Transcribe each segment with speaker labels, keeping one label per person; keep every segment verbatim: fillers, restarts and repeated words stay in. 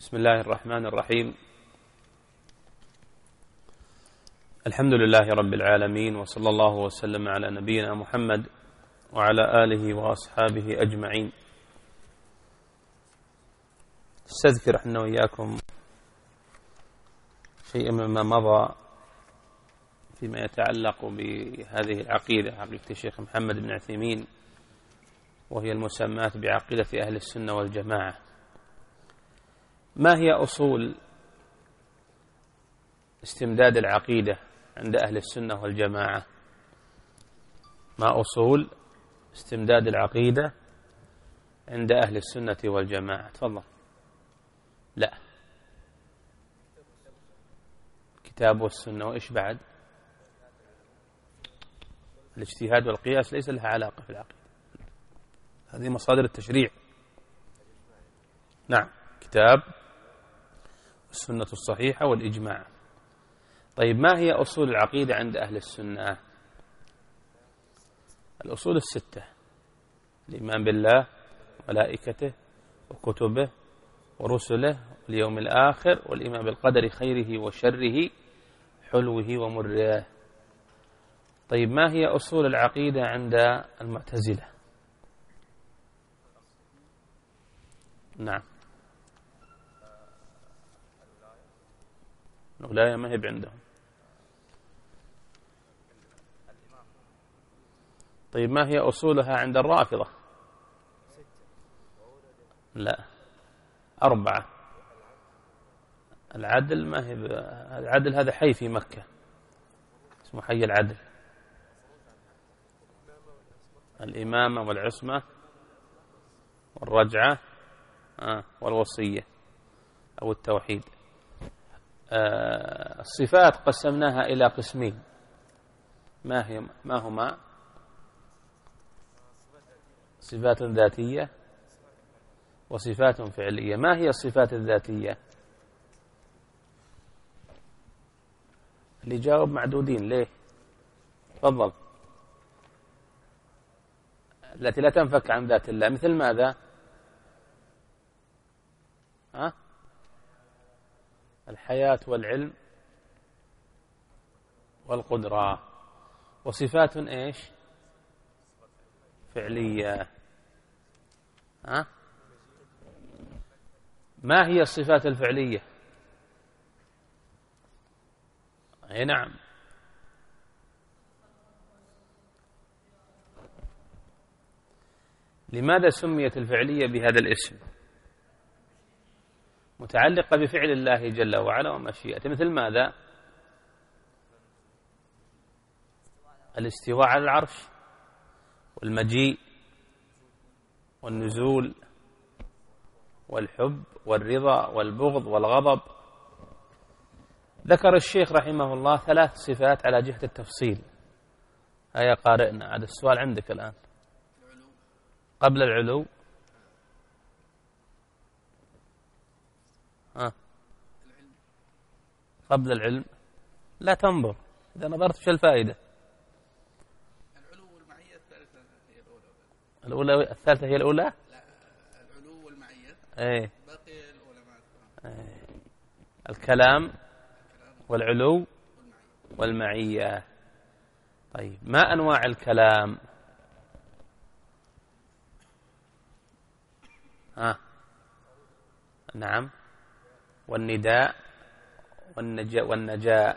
Speaker 1: بسم الله الرحمن الرحيم. الحمد لله رب العالمين، وصلى الله وسلم على نبينا محمد وعلى آله وأصحابه أجمعين. استذكر احنا وإياكم شيء مما مضى فيما يتعلق بهذه العقيدة، عقيدة الشيخ محمد بن عثيمين، وهي المسماة بعقيدة أهل السنة والجماعة. ما هي أصول استمداد العقيدة عند أهل السنة والجماعة؟ ما أصول استمداد العقيدة عند أهل السنة والجماعة؟ تفضل. لا، الكتاب والسنة. وإيش بعد؟ الاجتهاد والقياس ليس لها علاقة في العقيدة، هذه مصادر التشريع. نعم، كتاب السنة الصحيحة والإجماع. طيب، ما هي أصول العقيدة عند أهل السنة؟ الأصول الستة: الإيمان بالله وملائكته وكتبه ورسله واليوم الآخر، والإيمان بالقدر خيره وشره حلوه ومره. طيب، ما هي أصول العقيدة عند المعتزلة؟ نعم، الولاية ما هي عندهم. طيب، ما هي أصولها عند الرافضة؟ لا، أربعة. العدل ما هي العدل، هذا حي في مكة اسمه حي العدل. الإمامة والعصمة والرجعة آه والوصية أو التوحيد. آه الصفات قسمناها إلى قسمين، ما هي ما هما؟ صفات ذاتية وصفات فعلية. ما هي الصفات الذاتية؟ اللي جاوب معدودين. ليه؟ تفضل. التي لا تنفك عن ذات الله. مثل ماذا؟ ها؟ الحياة والعلم والقدرة. وصفات ايش؟ فعلية. ها؟ ما هي الصفات الفعلية؟ اي نعم، لماذا سميت الفعلية بهذا الاسم؟ متعلقة بفعل الله جل وعلا ومشيئته. مثل ماذا؟ الاستواء على العرش والمجيء والنزول والحب والرضا والبغض والغضب. ذكر الشيخ رحمه الله ثلاث صفات على جهة التفصيل. هيا قارئنا، هذا السؤال عندك الآن. قبل العلو ها؟ قبل العلم لا تنظر، إذا نظرت في الفائدة.
Speaker 2: العلو والمعية الثالثة هي الأولى.
Speaker 1: الأولى الثالثة هي الأولى.
Speaker 2: لا، العلو والمعية.
Speaker 1: ايه،
Speaker 2: باقي الأولى ما
Speaker 1: ايه. الكلام والعلو والمعية. طيب، ما أنواع الكلام؟ ها؟ نعم، والنداء والنجاء والنجاء.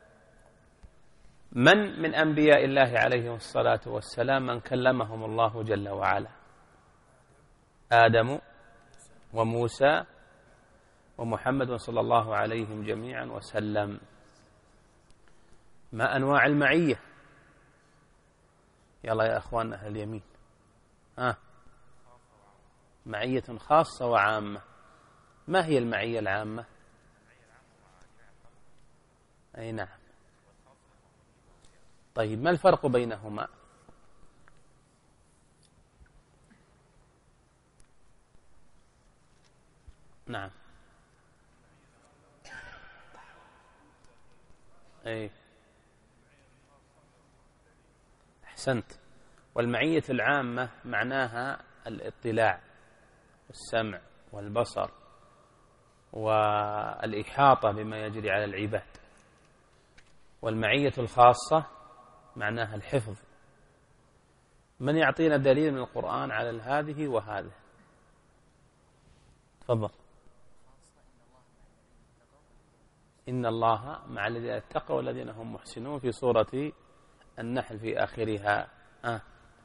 Speaker 1: من من أنبياء الله عليهم الصلاة والسلام من كلمهم الله جل وعلا؟ آدم وموسى ومحمد صلى الله عليهم جميعا وسلم. ما أنواع المعية؟ يلا يا أخواننا أهل اليمين. ها؟ معية خاصة وعامة. ما هي المعية العامة؟ أي نعم. طيب، ما الفرق بينهما؟ نعم. أي، أحسنت. والمعية العامة معناها الاطلاع والسمع والبصر والإحاطة بما يجري على العباد. والمعية الخاصة معناها الحفظ. من يعطينا دليل من القرآن على هذه وهذا؟ تفضل. إن الله مع الذين اتقوا والذين هم محسنون في سورة النحل في آخرها. آه.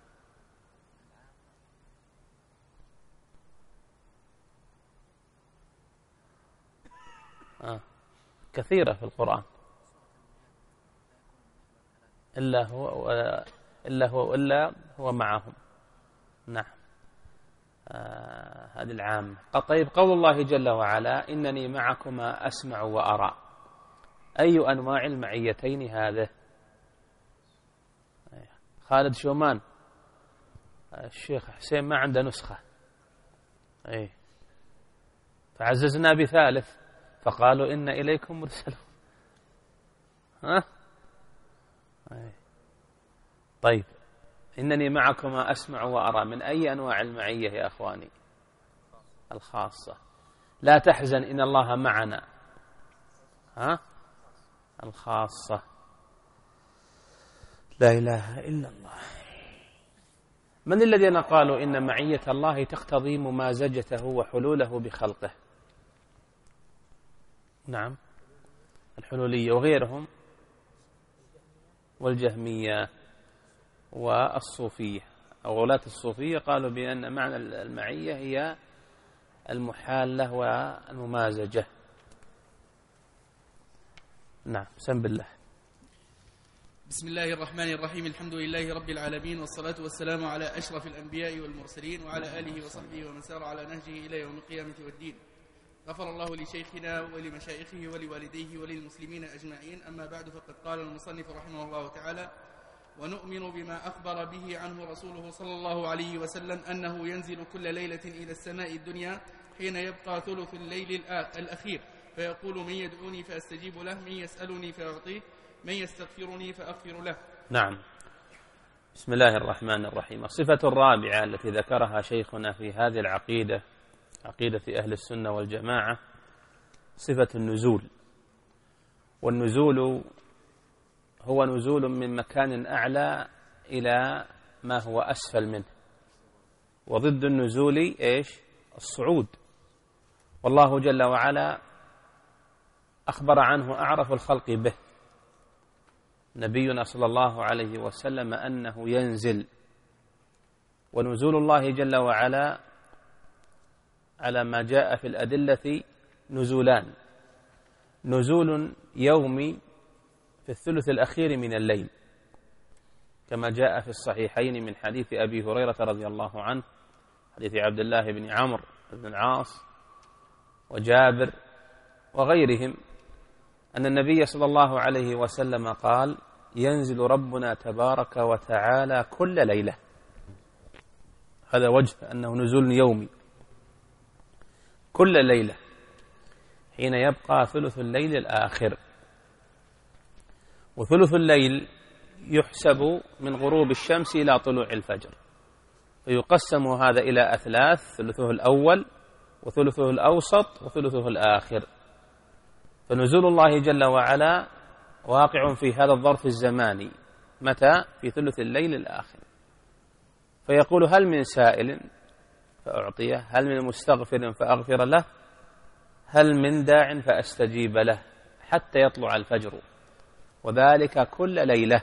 Speaker 1: آه. كثيرة في القرآن. إلا هو إلا هو إلا هو معهم. نعم. آه هذه العامة. طيب قول الله جل وعلا إنني معكما أسمع وأرى، أي أنواع المعيتين هذا؟ خالد شومان الشيخ حسين ما عنده نسخة، أي فعززنا بثالث فقالوا إن إليكم مرسلون. ها؟ أي. طيب إنني معكما أسمع وأرى، من أي أنواع المعية يا أخواني؟ الخاصة. لا تحزن إن الله معنا. ها؟ الخاصة. لا إله إلا الله. من الذين قالوا إن معية الله تقتضي ممازجته وحلوله بخلقه؟ نعم، الحلولية وغيرهم، والجهمية والصوفية أو غلاة الصوفية قالوا بأن معنى المعية هي المحالة والممازجة. نعم، سم بالله.
Speaker 2: بسم الله الرحمن الرحيم. الحمد لله رب العالمين، والصلاة والسلام على أشرف الأنبياء والمرسلين وعلى آله وصحبه ومن سار على نهجه إلى يوم القيامة والدين. غفر الله لشيخنا ولمشايخه ولوالديه وللمسلمين أجمعين. أما بعد، فقد قال المصنف رحمه الله تعالى: ونؤمن بما أخبر به عنه رسوله صلى الله عليه وسلم أنه ينزل كل ليلة إلى السماء الدنيا حين يبقى ثلث الليل الأخير، فيقول: من يدعوني فأستجيب له، من يسألني فأعطيه، من يستغفرني فأغفر له.
Speaker 1: نعم. بسم الله الرحمن الرحيم. الصفة الرابعة التي ذكرها شيخنا في هذه العقيدة، عقيدة أهل السنة والجماعة، صفة النزول. والنزول هو نزول من مكان أعلى إلى ما هو أسفل منه، وضد النزول إيش؟ الصعود. والله جل وعلا أخبر عنه أعرف الخلق به، نبينا صلى الله عليه وسلم، أنه ينزل. ونزول الله جل وعلا على ما جاء في الأدلة نزولان: نزول يومي في الثلث الأخير من الليل كما جاء في الصحيحين من حديث أبي هريرة رضي الله عنه، حديث عبد الله بن عمرو بن العاص وجابر وغيرهم، أن النبي صلى الله عليه وسلم قال: ينزل ربنا تبارك وتعالى كل ليلة. هذا وجه أنه نزول يومي كل ليلة حين يبقى ثلث الليل الآخر. وثلث الليل يحسب من غروب الشمس إلى طلوع الفجر، فيقسم هذا إلى أثلاث: ثلثه الأول وثلثه الأوسط وثلثه الآخر. فنزول الله جل وعلا واقع في هذا الظرف الزماني. متى؟ في ثلث الليل الآخر. فيقول: هل من سائل فأعطيه، هل من مستغفر فأغفر له، هل من داع فأستجيب له، حتى يطلع الفجر، وذلك كل ليلة.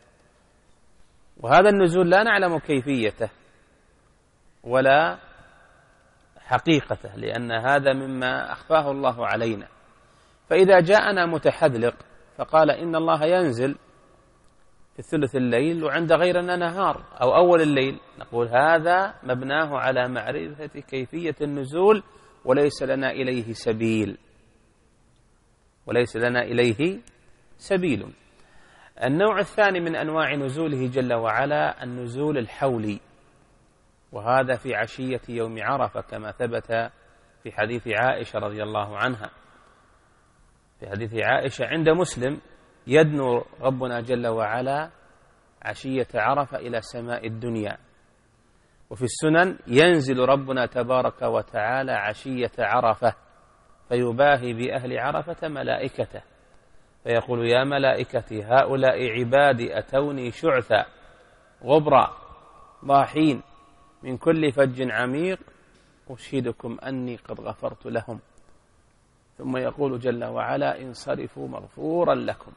Speaker 1: وهذا النزول لا نعلم كيفيته ولا حقيقته، لأن هذا مما أخفاه الله علينا. فإذا جاءنا متحذلق فقال إن الله ينزل في ثلث الليل وعند غيرنا نهار أو أول الليل، نقول هذا مبناه على معرفة كيفية النزول، وليس لنا إليه سبيل وليس لنا إليه سبيل. النوع الثاني من أنواع نزوله جل وعلا النزول الحولي، وهذا في عشية يوم عرفة كما ثبت في حديث عائشة رضي الله عنها. في حديث عائشة عند مسلم: يدنو ربنا جل وعلا عشية عرفة إلى سماء الدنيا. وفي السنن: ينزل ربنا تبارك وتعالى عشية عرفة فيباهي بأهل عرفة ملائكته فيقول يا ملائكتي هؤلاء عبادي أتوني شعثا غبرا ضاحين من كل فج عميق أشهدكم أني قد غفرت لهم. ثم يقول جل وعلا انصرفوا مغفورا لكم.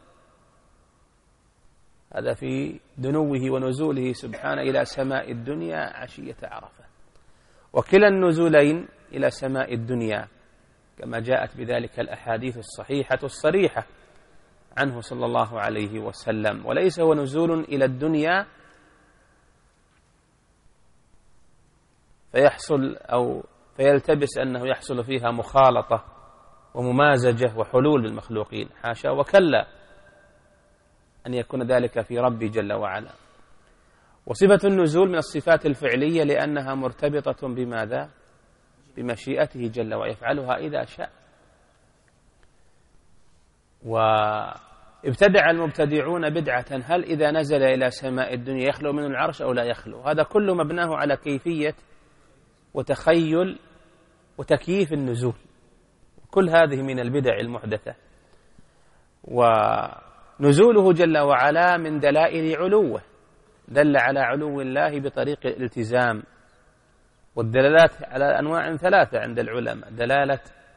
Speaker 1: هذا في دنوه ونزوله سبحانه إلى سماء الدنيا عشية عرفة. وكلا النزولين إلى سماء الدنيا كما جاءت بذلك الأحاديث الصحيحة الصريحة عنه صلى الله عليه وسلم. وليس هو نزول إلى الدنيا فيحصل أو فيلتبس أنه يحصل فيها مخالطة وممازجة وحلول بالمخلوقين، حاشا وكلا أن يكون ذلك في ربي جل وعلا. وصفة النزول من الصفات الفعلية لأنها مرتبطة بماذا؟ بمشيئته جل وعلا يفعلها إذا شاء. وابتدع المبتدعون بدعة هل إذا نزل إلى سماء الدنيا يخلو من العرش أو لا يخلو؟ هذا كله مبناه على كيفية وتخيل وتكييف النزول. كل هذه من البدع المحدثة. ونزوله جل وعلا من دلائل علوه، دل على علو الله بطريق الالتزام. والدلالات على أنواع ثلاثة عند العلماء: دلالة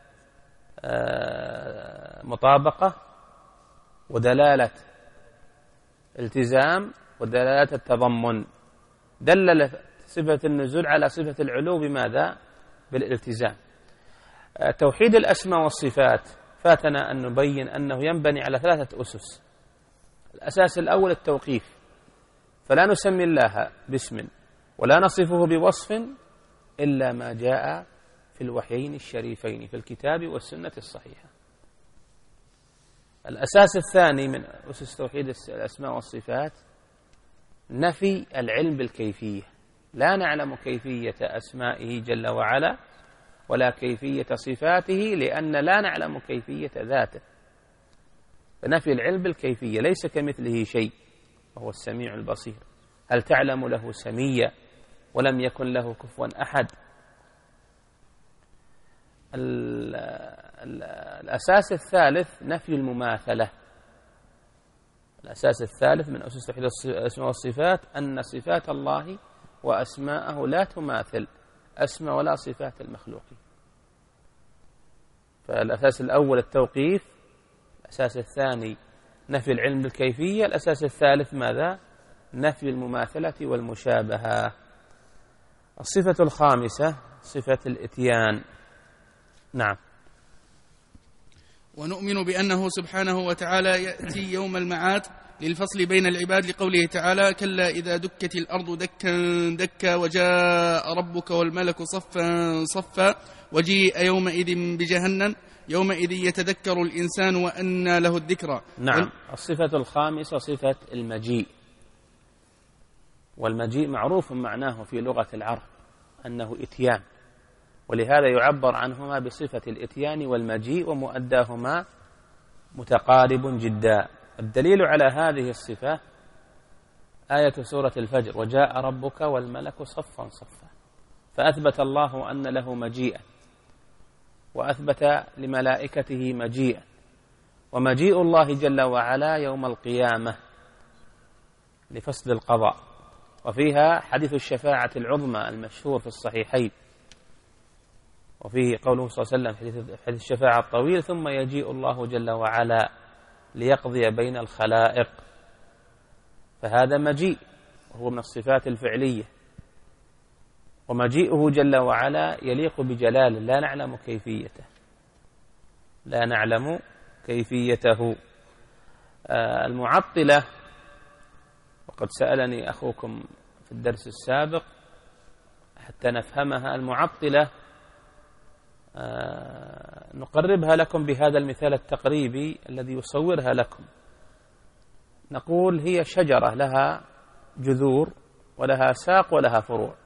Speaker 1: مطابقة، ودلالة التزام، ودلالة التضمن. دلل صفة النزول على صفة العلو بماذا؟ بالالتزام. توحيد الأسماء والصفات فاتنا أن نبين أنه ينبني على ثلاثة أسس. الأساس الأول التوقيف، فلا نسمي الله باسم ولا نصفه بوصف إلا ما جاء في الوحيين الشريفين في الكتاب والسنة الصحيحة. الأساس الثاني من أسس توحيد الأسماء والصفات نفي العلم بالكيفية، لا نعلم كيفية أسمائه جل وعلا ولا كيفية صفاته لأن لا نعلم كيفية ذاته. فنفي العلم بالكيفية، ليس كمثله شيء وهو السميع البصير. هل تعلم له سميا ولم يكن له كفوا أحد. الأساس الثالث نفي المماثلة. الأساس الثالث من أسس توحيد الأسماء والصفات أن صفات الله وأسماءه لا تماثل أسماء ولا صفات المخلوقين. فالأساس الأول التوقيف، الأساس الثاني نفي العلم بالكيفية، الأساس الثالث ماذا؟ نفي المماثلة والمشابهة. الصفة الخامسة صفة الإتيان. نعم.
Speaker 2: ونؤمن بأنه سبحانه وتعالى يأتي يوم المعاد للفصل بين العباد لقوله تعالى كلا إذا دكت الأرض دكا دكا وجاء ربك والملك صفا صفا وجيء يومئذ بجهنم يومئذ يتذكر الإنسان وأنى له الذكرى.
Speaker 1: نعم. الصفة الخامسة صفة المجيء. والمجيء معروف معناه في لغة العرب أنه إتيان، ولهذا يعبر عنهما بصفة الإتيان والمجيء، ومؤداهما متقارب جدا. الدليل على هذه الصفة آية سورة الفجر وجاء ربك والملك صفا صفا، فأثبت الله أن له مجيئا، وأثبت لملائكته مجيئا. ومجيء الله جل وعلا يوم القيامة لفصل القضاء، وفيها حديث الشفاعة العظمى المشهور في الصحيحين، وفيه قوله صلى الله عليه وسلم حديث الشفاعة الطويل ثم يجيء الله جل وعلا ليقضي بين الخلائق. فهذا مجيء وهو من الصفات الفعلية، ومجيئه جل وعلا يليق بجلاله لا نعلم كيفيته لا نعلم كيفيته. آه المعطلة، وقد سألني أخوكم في الدرس السابق حتى نفهمها، المعطلة آه نقربها لكم بهذا المثال التقريبي الذي يصورها لكم. نقول هي شجرة لها جذور ولها ساق ولها فروع،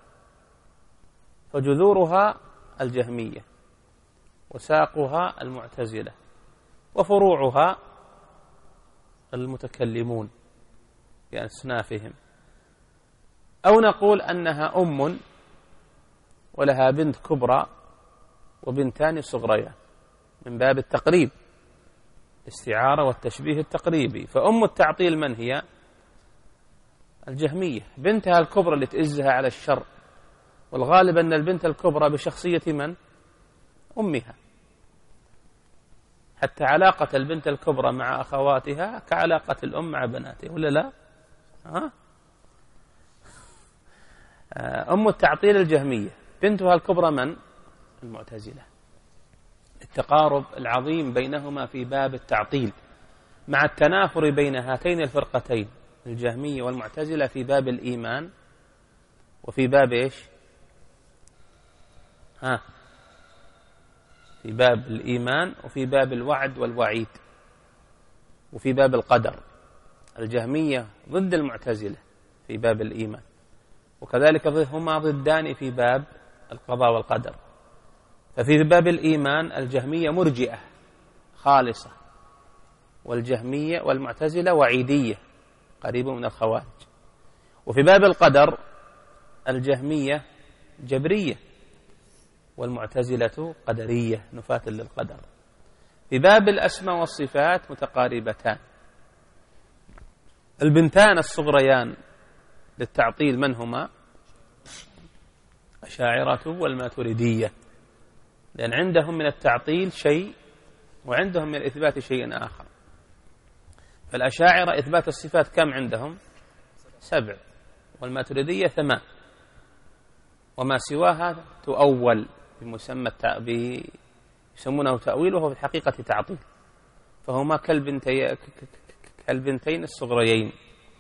Speaker 1: فجذورها الجهمية وساقها المعتزلة وفروعها المتكلمون بأصنافهم. أو نقول أنها أم ولها بنت كبرى وبنتان صغريان، من باب التقريب، الاستعارة والتشبيه التقريبي. فأم التعطيل من هي؟ الجهمية، بنتها الكبرى اللي تئزها على الشر، والغالب أن البنت الكبرى بشخصية من؟ أمها، حتى علاقة البنت الكبرى مع أخواتها كعلاقة الأم مع بناتها، ولا لا؟ ها؟ أم التعطيل الجهمية، بنتها الكبرى من؟ المعتزلة. التقارب العظيم بينهما في باب التعطيل مع التنافر بين هاتين الفرقتين الجهمية والمعتزلة في باب الإيمان وفي باب إيش؟ ها؟ في باب الإيمان وفي باب الوعد والوعيد وفي باب القدر. الجهمية ضد المعتزلة في باب الإيمان، وكذلك هما ضدان في باب القضاء والقدر. ففي باب الإيمان الجهمية مرجئة خالصة، والجهمية والمعتزلة وعيدية قريبة من الخوارج. وفي باب القدر الجهمية جبرية والمعتزلة قدرية نفاة للقدر. في باب الأسماء والصفات متقاربتان. البنتان الصغريان للتعطيل من هما؟ أشاعرة والماتريدية، لأن عندهم من التعطيل شيء وعندهم من الإثبات شيء آخر. فالأشاعرة إثبات الصفات كم عندهم؟ سبع، والماتريدية ثمان، وما سواها تؤول بمسمى يسمونه تأويل، وهو في الحقيقة تعطيل. فهما كالبنتي كالبنتين الصغريين.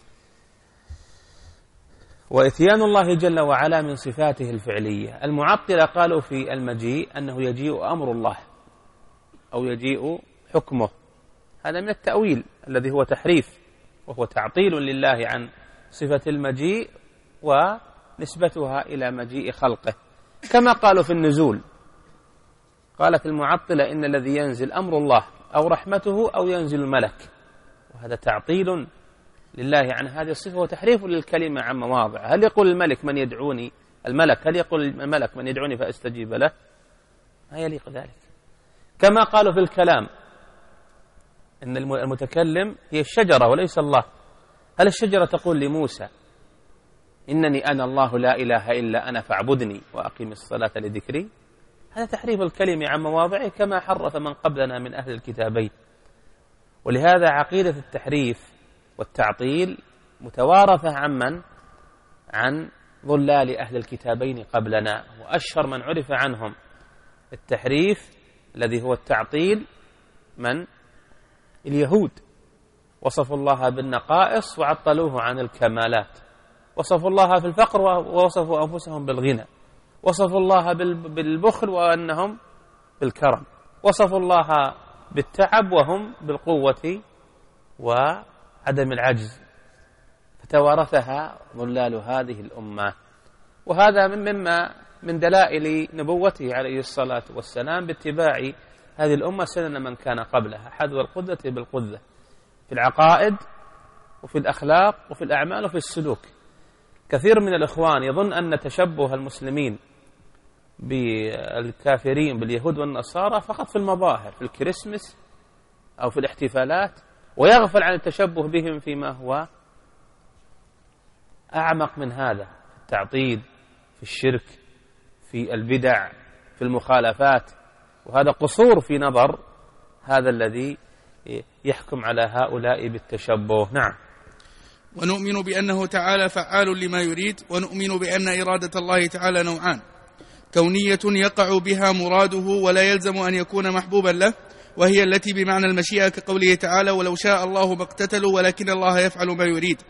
Speaker 1: وإتيان الله جل وعلا من صفاته الفعلية. المعطلة قالوا في المجيء أنه يجيء أمر الله أو يجيء حكمه، هذا من التأويل الذي هو تحريف، وهو تعطيل لله عن صفة المجيء ونسبتها إلى مجيء خلقه. كما قالوا في النزول، قالت المعطلة إن الذي ينزل أمر الله أو رحمته أو ينزل الملك، وهذا تعطيل لله عن هذه الصفة وتحريف للكلمة عن مواضع. هل يقول الملك من يدعوني الملك هل يقول الملك من يدعوني فأستجيب له؟ ما يليق ذلك. كما قالوا في الكلام إن المتكلم هي الشجرة وليس الله. هل الشجرة تقول لموسى إنني أنا الله لا إله إلا أنا فاعبدني وأقيم الصلاة لذكري؟ هذا تحريف الكلمة عن مواضعه كما حرف من قبلنا من أهل الكتابين. ولهذا عقيدة التحريف والتعطيل متوارثة عن من؟ عن ضلال أهل الكتابين قبلنا. وأشهر من عرف عنهم التحريف الذي هو التعطيل من؟ اليهود. وصفوا الله بالنقائص وعطلوه عن الكمالات، وصفوا الله في الفقر ووصفوا أنفسهم بالغنى، وصفوا الله بالبخل وأنهم بالكرم، وصفوا الله بالتعب وهم بالقوة وعدم العجز. فتوارثها ضلال هذه الأمة. وهذا مما من دلائل نبوته عليه الصلاة والسلام باتباع هذه الأمة سنن من كان قبلها، حذو القدة بالقدة في العقائد وفي الأخلاق وفي الأعمال وفي السلوك. كثير من الإخوان يظن أن تشبه المسلمين بالكافرين باليهود والنصارى فقط في المظاهر، في الكريسماس أو في الاحتفالات، ويغفل عن التشبه بهم فيما هو أعمق من هذا، في التعطيل، في الشرك، في البدع، في المخالفات. وهذا قصور في نظر هذا الذي يحكم على هؤلاء بالتشبه. نعم.
Speaker 2: ونؤمن بأنه تعالى فعال لما يريد، ونؤمن بأن إرادة الله تعالى نوعان: كونية يقع بها مراده ولا يلزم أن يكون محبوبا له، وهي التي بمعنى المشيئة كقوله تعالى: ولو شاء الله ما اقتتلوا ولكن الله يفعل ما يريد.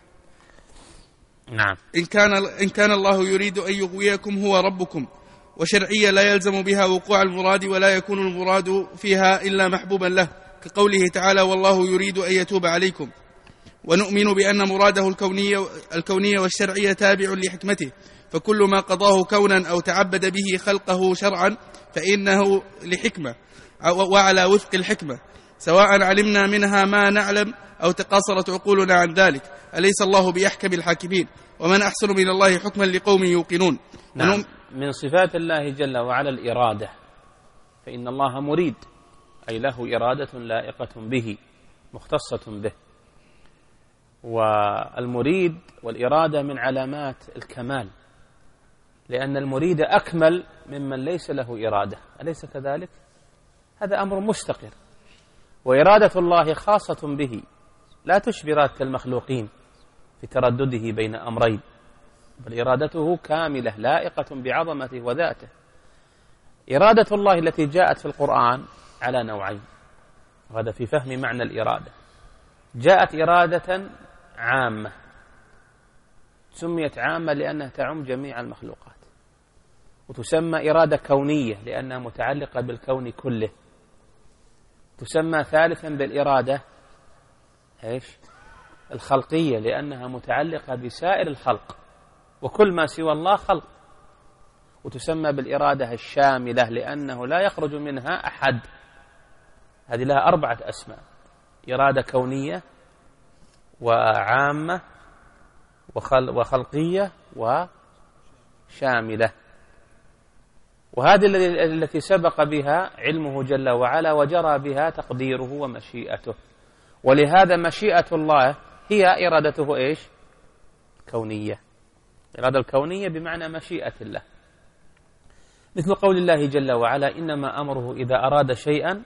Speaker 1: نعم.
Speaker 2: إن كان, إن كان الله يريد أن يغويكم هو ربكم. وشرعية لا يلزم بها وقوع المراد ولا يكون المراد فيها إلا محبوبا له، كقوله تعالى: والله يريد أن يتوب عليكم. ونؤمن بأن مراده الكونية, الكونية والشرعية تابع لحكمته، فكل ما قضاه كونا أو تعبد به خلقه شرعا فإنه لحكمة وعلى وفق الحكمة، سواء علمنا منها ما نعلم أو تقاصرت عقولنا عن ذلك. أليس الله بأحكم الحاكمين؟ ومن أحسن من الله حكما لقوم يوقنون.
Speaker 1: نعم. من صفات الله جل وعلا الإرادة، فإن الله مريد أي له إرادة لائقة به مختصة به. والمريد والإرادة من علامات الكمال، لأن المريد أكمل ممن ليس له إرادة، أليس كذلك؟ هذا أمر مستقر، وإرادة الله خاصة به لا تشبه إرادة المخلوقين في تردده بين أمرين، بل إرادته كاملة لائقة بعظمته وذاته. إرادة الله التي جاءت في القرآن على نوعين، وهذا في فهم معنى الإرادة. جاءت إرادة عامة، سميت عامة لأنها تعم جميع المخلوقات، وتسمى إرادة كونية لأنها متعلقة بالكون كله. تسمى ثالثا بالإرادة إيش؟ الخلقية، لأنها متعلقة بسائر الخلق، وكل ما سوى الله خلق. وتسمى بالإرادة الشاملة لأنه لا يخرج منها أحد. هذه لها أربعة أسماء: إرادة كونية وعامة وخلقية وشاملة. وهذه التي سبق بها علمه جل وعلا وجرى بها تقديره ومشيئته. ولهذا مشيئة الله هي إرادته إيش؟ كونية. الإرادة الكونية بمعنى مشيئة الله، مثل قول الله جل وعلا: إنما أمره إذا أراد شيئا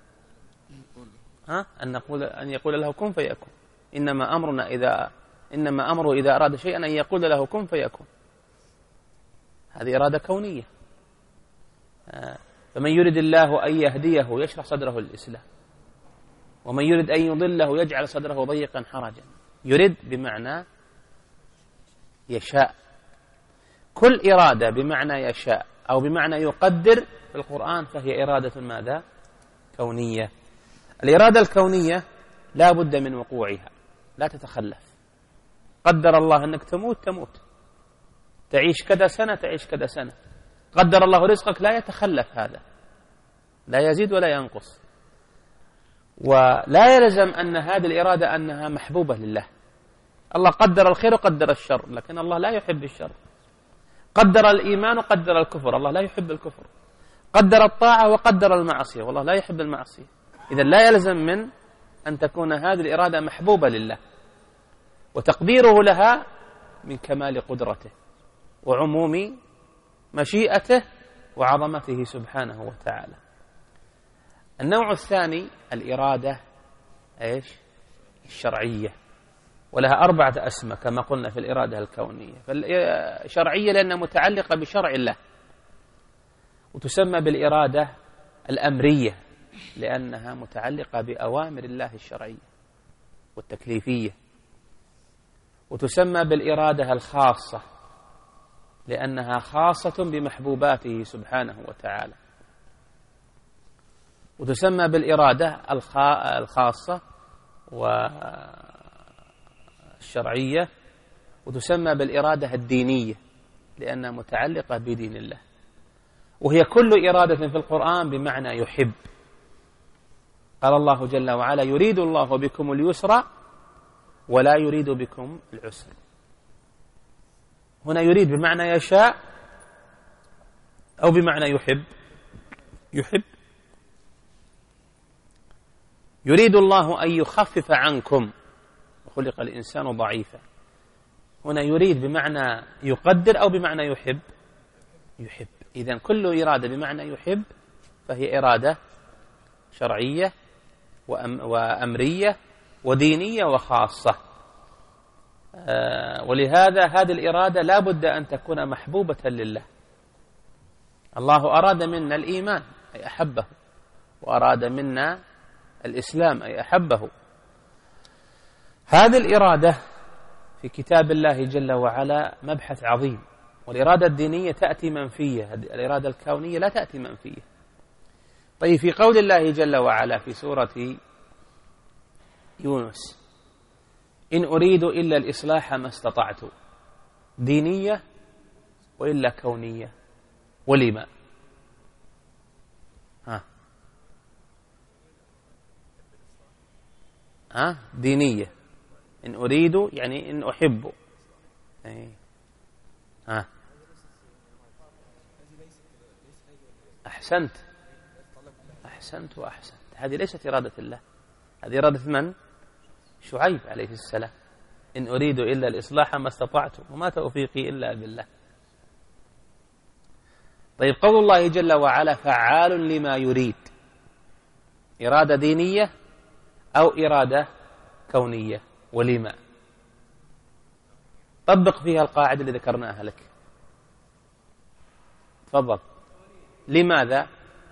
Speaker 1: ها أن نقول أن يقول له كن فيكون. إنما أمرنا إذا إنما أمره إذا أراد شيئا أن يقول له كن فيكون. هذه إرادة كونية. فمن يرد الله أن يهديه يشرح صدره للإسلام، ومن يرد أن يضله يجعل صدره ضيقا حرجا. يرد بمعنى يشاء. كل إرادة بمعنى يشاء أو بمعنى يقدر في القرآن فهي إرادة ماذا؟ كونية. الإرادة الكونية لا بد من وقوعها، لا تتخلف. قدر الله أنك تموت تموت، تعيش كذا سنة تعيش كذا سنة. قدر الله رزقك لا يتخلف، هذا لا يزيد ولا ينقص. ولا يلزم أن هذه الإرادة أنها محبوبة لله. الله قدر الخير وقدر الشر، لكن الله لا يحب الشر. قدر الإيمان وقدر الكفر، الله لا يحب الكفر. قدر الطاعة وقدر المعصية، والله لا يحب المعصية. إذا لا يلزم من أن تكون هذه الإرادة محبوبة لله، وتقديره لها من كمال قدرته وعموم مشيئته وعظمته سبحانه وتعالى. النوع الثاني الإرادة إيش؟ الشرعية، ولها أربعة أسماء كما قلنا في الإرادة الكونية. فالشرعية لأنها متعلقة بشرع الله، وتسمى بالإرادة الأمرية لأنها متعلقة بأوامر الله الشرعية والتكليفية. وتسمى بالإرادة الخاصة لأنها خاصة بمحبوباته سبحانه وتعالى. وتسمى بالإرادة الخاصة والشرعية. وتسمى بالإرادة الدينية لأنها متعلقة بدين الله. وهي كل إرادة في القرآن بمعنى يحب. قال الله جل وعلا: يريد الله بكم اليسر ولا يريد بكم العسر. هنا يريد بمعنى يشاء أو بمعنى يحب. يحب. يريد الله أن يخفف عنكم وخلق الإنسان ضعيفا. هنا يريد بمعنى يقدر أو بمعنى يحب. يحب. إذن كل إرادة بمعنى يحب فهي إرادة شرعية وأمرية ودينية وخاصة. آه ولهذا هذه الإرادة لا بد أن تكون محبوبة لله. الله أراد منا الإيمان أي أحبه، وأراد منا الإسلام أي أحبه. هذه الإرادة في كتاب الله جل وعلا مبحث عظيم. والإرادة الدينية تأتي منفية، الإرادة الكونية لا تأتي منفية. طيب، في قول الله جل وعلا في سورة يونس: إن أريد إلا الإصلاح ما استطعت، دينية وإلا كونية؟ ولما؟ ها ها دينية. إن أريد يعني إن أحب. ها أحسنت أحسنت وأحسنت. هذه ليست إرادة الله، هذه إرادة من؟ شعيب عليه السلام. إن أريد إلا الإصلاح ما استطعت وما توفيقي إلا بالله. طيب قول الله جل وعلا فعال لما يريد، إرادة دينية أو إرادة كونية؟ ولما؟ طبق فيها القاعدة اللي ذكرناها لك. تفضل. لماذا؟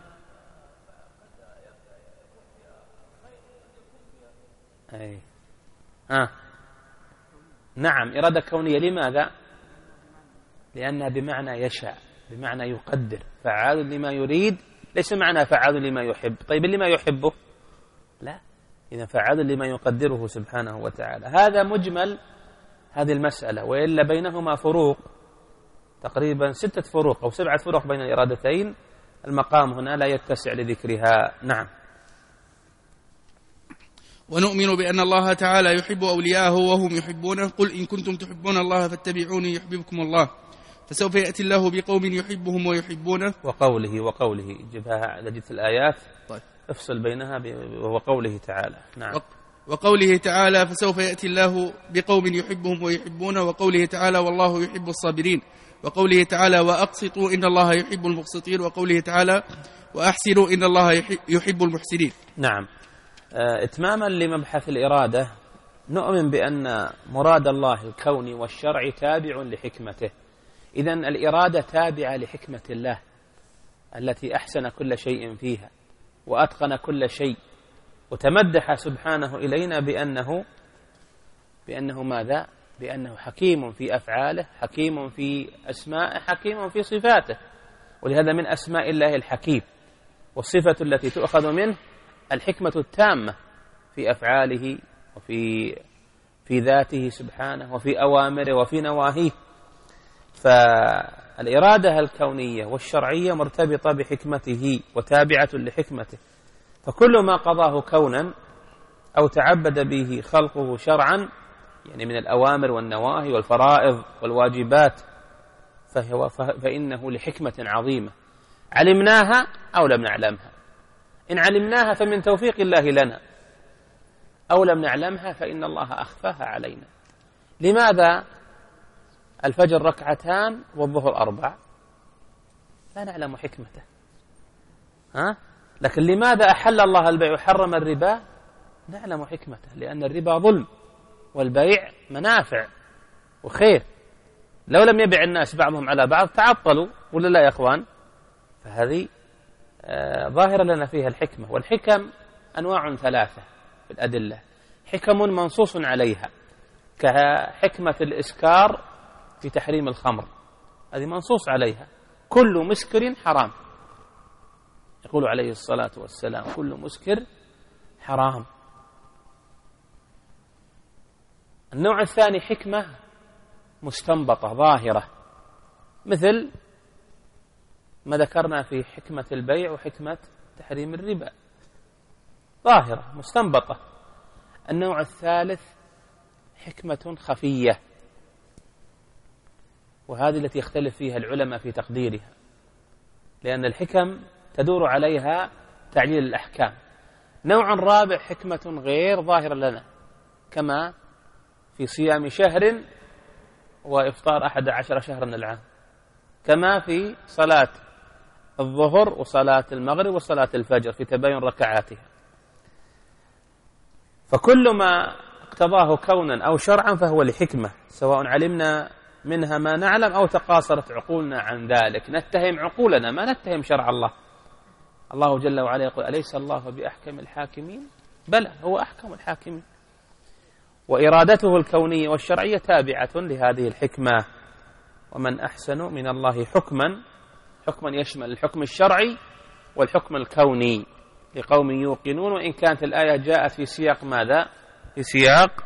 Speaker 1: أي. آه. نعم إرادة كونية. لماذا؟ لأنها بمعنى يشاء، بمعنى يقدر. فعال لما يريد ليس معنى فعال لما يحب. طيب لما يحبه؟ لا، إذا فعال لما يقدره سبحانه وتعالى. هذا مجمل هذه المسألة، وإلا بينهما فروق تقريبا ستة فروق أو سبعة فروق بين الإرادتين. المقام هنا لا يتسع لذكرها. نعم.
Speaker 2: ونؤمن بأن الله تعالى يحب أولياءه وهم يحبونه. قل إن كنتم تحبون الله فاتبعوني يحببكم الله. فسوف يأتي الله بقوم يحبهم ويحبونه.
Speaker 1: وقوله وقوله جبها لجت الآيات.
Speaker 2: طيب.
Speaker 1: افصل بينها وقوله تعالى. نعم.
Speaker 2: وقوله تعالى فسوف يأتي الله بقوم يحبهم ويحبونه. وقوله تعالى والله يحب الصابرين. وقوله تعالى وأقسطوا إن الله يحب المقسطين. وقوله تعالى وأحسنوا إن الله يحب المحسنين.
Speaker 1: نعم. اتماما لمبحث الإرادة، نؤمن بأن مراد الله الكوني والشرعي تابع لحكمته. إذن الإرادة تابعة لحكمة الله التي أحسن كل شيء فيها وأتقن كل شيء، وتمدح سبحانه إلينا بأنه بأنه ماذا؟ بأنه حكيم في أفعاله، حكيم في أسمائه، حكيم في صفاته. ولهذا من أسماء الله الحكيم، والصفة التي تؤخذ منه الحكمة التامة في أفعاله وفي في ذاته سبحانه وفي أوامره وفي نواهيه. فالإرادة الكونية والشرعية مرتبطة بحكمته وتابعة لحكمته. فكل ما قضاه كونا أو تعبد به خلقه شرعا، يعني من الأوامر والنواهي والفرائض والواجبات، فهو فإنه لحكمة عظيمة علمناها أو لم نعلمها. إن علمناها فمن توفيق الله لنا، أو لم نعلمها فإن الله أخفاها علينا. لماذا الفجر ركعتان والظهر أربع؟ لا نعلم حكمته. ها؟ لكن لماذا أحل الله البيع وحرم الربا؟ نعلم حكمته، لأن الربا ظلم والبيع منافع وخير. لو لم يبع الناس بعضهم على بعض تعطلوا، ولا لا يا أخوان؟ فهذه آه ظاهرة لنا فيها الحكمة. والحكم أنواع ثلاثة في الأدلة. حكم منصوص عليها كحكمة الإسكار في تحريم الخمر، هذه منصوص عليها. كل مسكر حرام، يقول عليه الصلاة والسلام كل مسكر حرام. النوع الثاني حكمة مستنبطة ظاهرة، مثل ما ذكرنا في حكمة البيع وحكمة تحريم الربا، ظاهرة مستنبطة. النوع الثالث حكمة خفية، وهذه التي يختلف فيها العلماء في تقديرها، لأن الحكم تدور عليها تعليل الأحكام. نوع رابع حكمة غير ظاهرة لنا، كما في صيام شهر وإفطار أحد عشر شهرا العام، كما في صلاة الظهر وصلاة المغرب وصلاة الفجر في تباين ركعاتها. فكل ما اقتضاه كونا أو شرعا فهو لحكمة، سواء علمنا منها ما نعلم أو تقاصرت عقولنا عن ذلك. نتهم عقولنا، ما نتهم شرع الله. الله جل وعلا يقول أليس الله بأحكم الحاكمين؟ بلى، هو أحكم الحاكمين. وإرادته الكونية والشرعية تابعة لهذه الحكمة. ومن أحسن من الله حكما، حكما يشمل الحكم الشرعي والحكم الكوني لقوم يوقنون. وإن كانت الآية جاءت في سياق ماذا؟ في سياق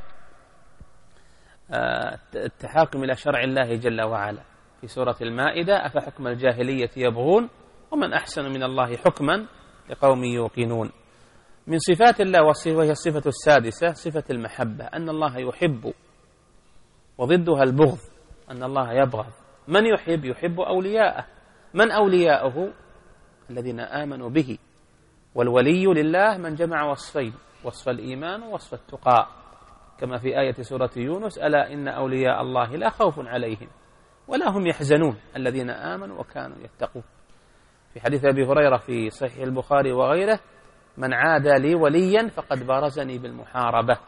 Speaker 1: التحاكم إلى شرع الله جل وعلا في سورة المائدة أفحكم الجاهلية يبغون ومن أحسن من الله حكما لقوم يوقنون. من صفات الله وهي الصفة السادسة صفة المحبة، أن الله يحب، وضدها البغض أن الله يبغض. من يحب؟ يحب أولياءه. من أولياءه؟ الذين آمنوا به والولي لله من جمع وصفين، وصف الإيمان ووصف التقى، كما في آية سورة يونس: ألا إن أولياء الله لا خوف عليهم ولا هم يحزنون الذين آمنوا وكانوا يتقون. في حديث أبي هريرة في صحيح البخاري وغيره: من عادى لي وليا فقد بارزني بالمحاربة.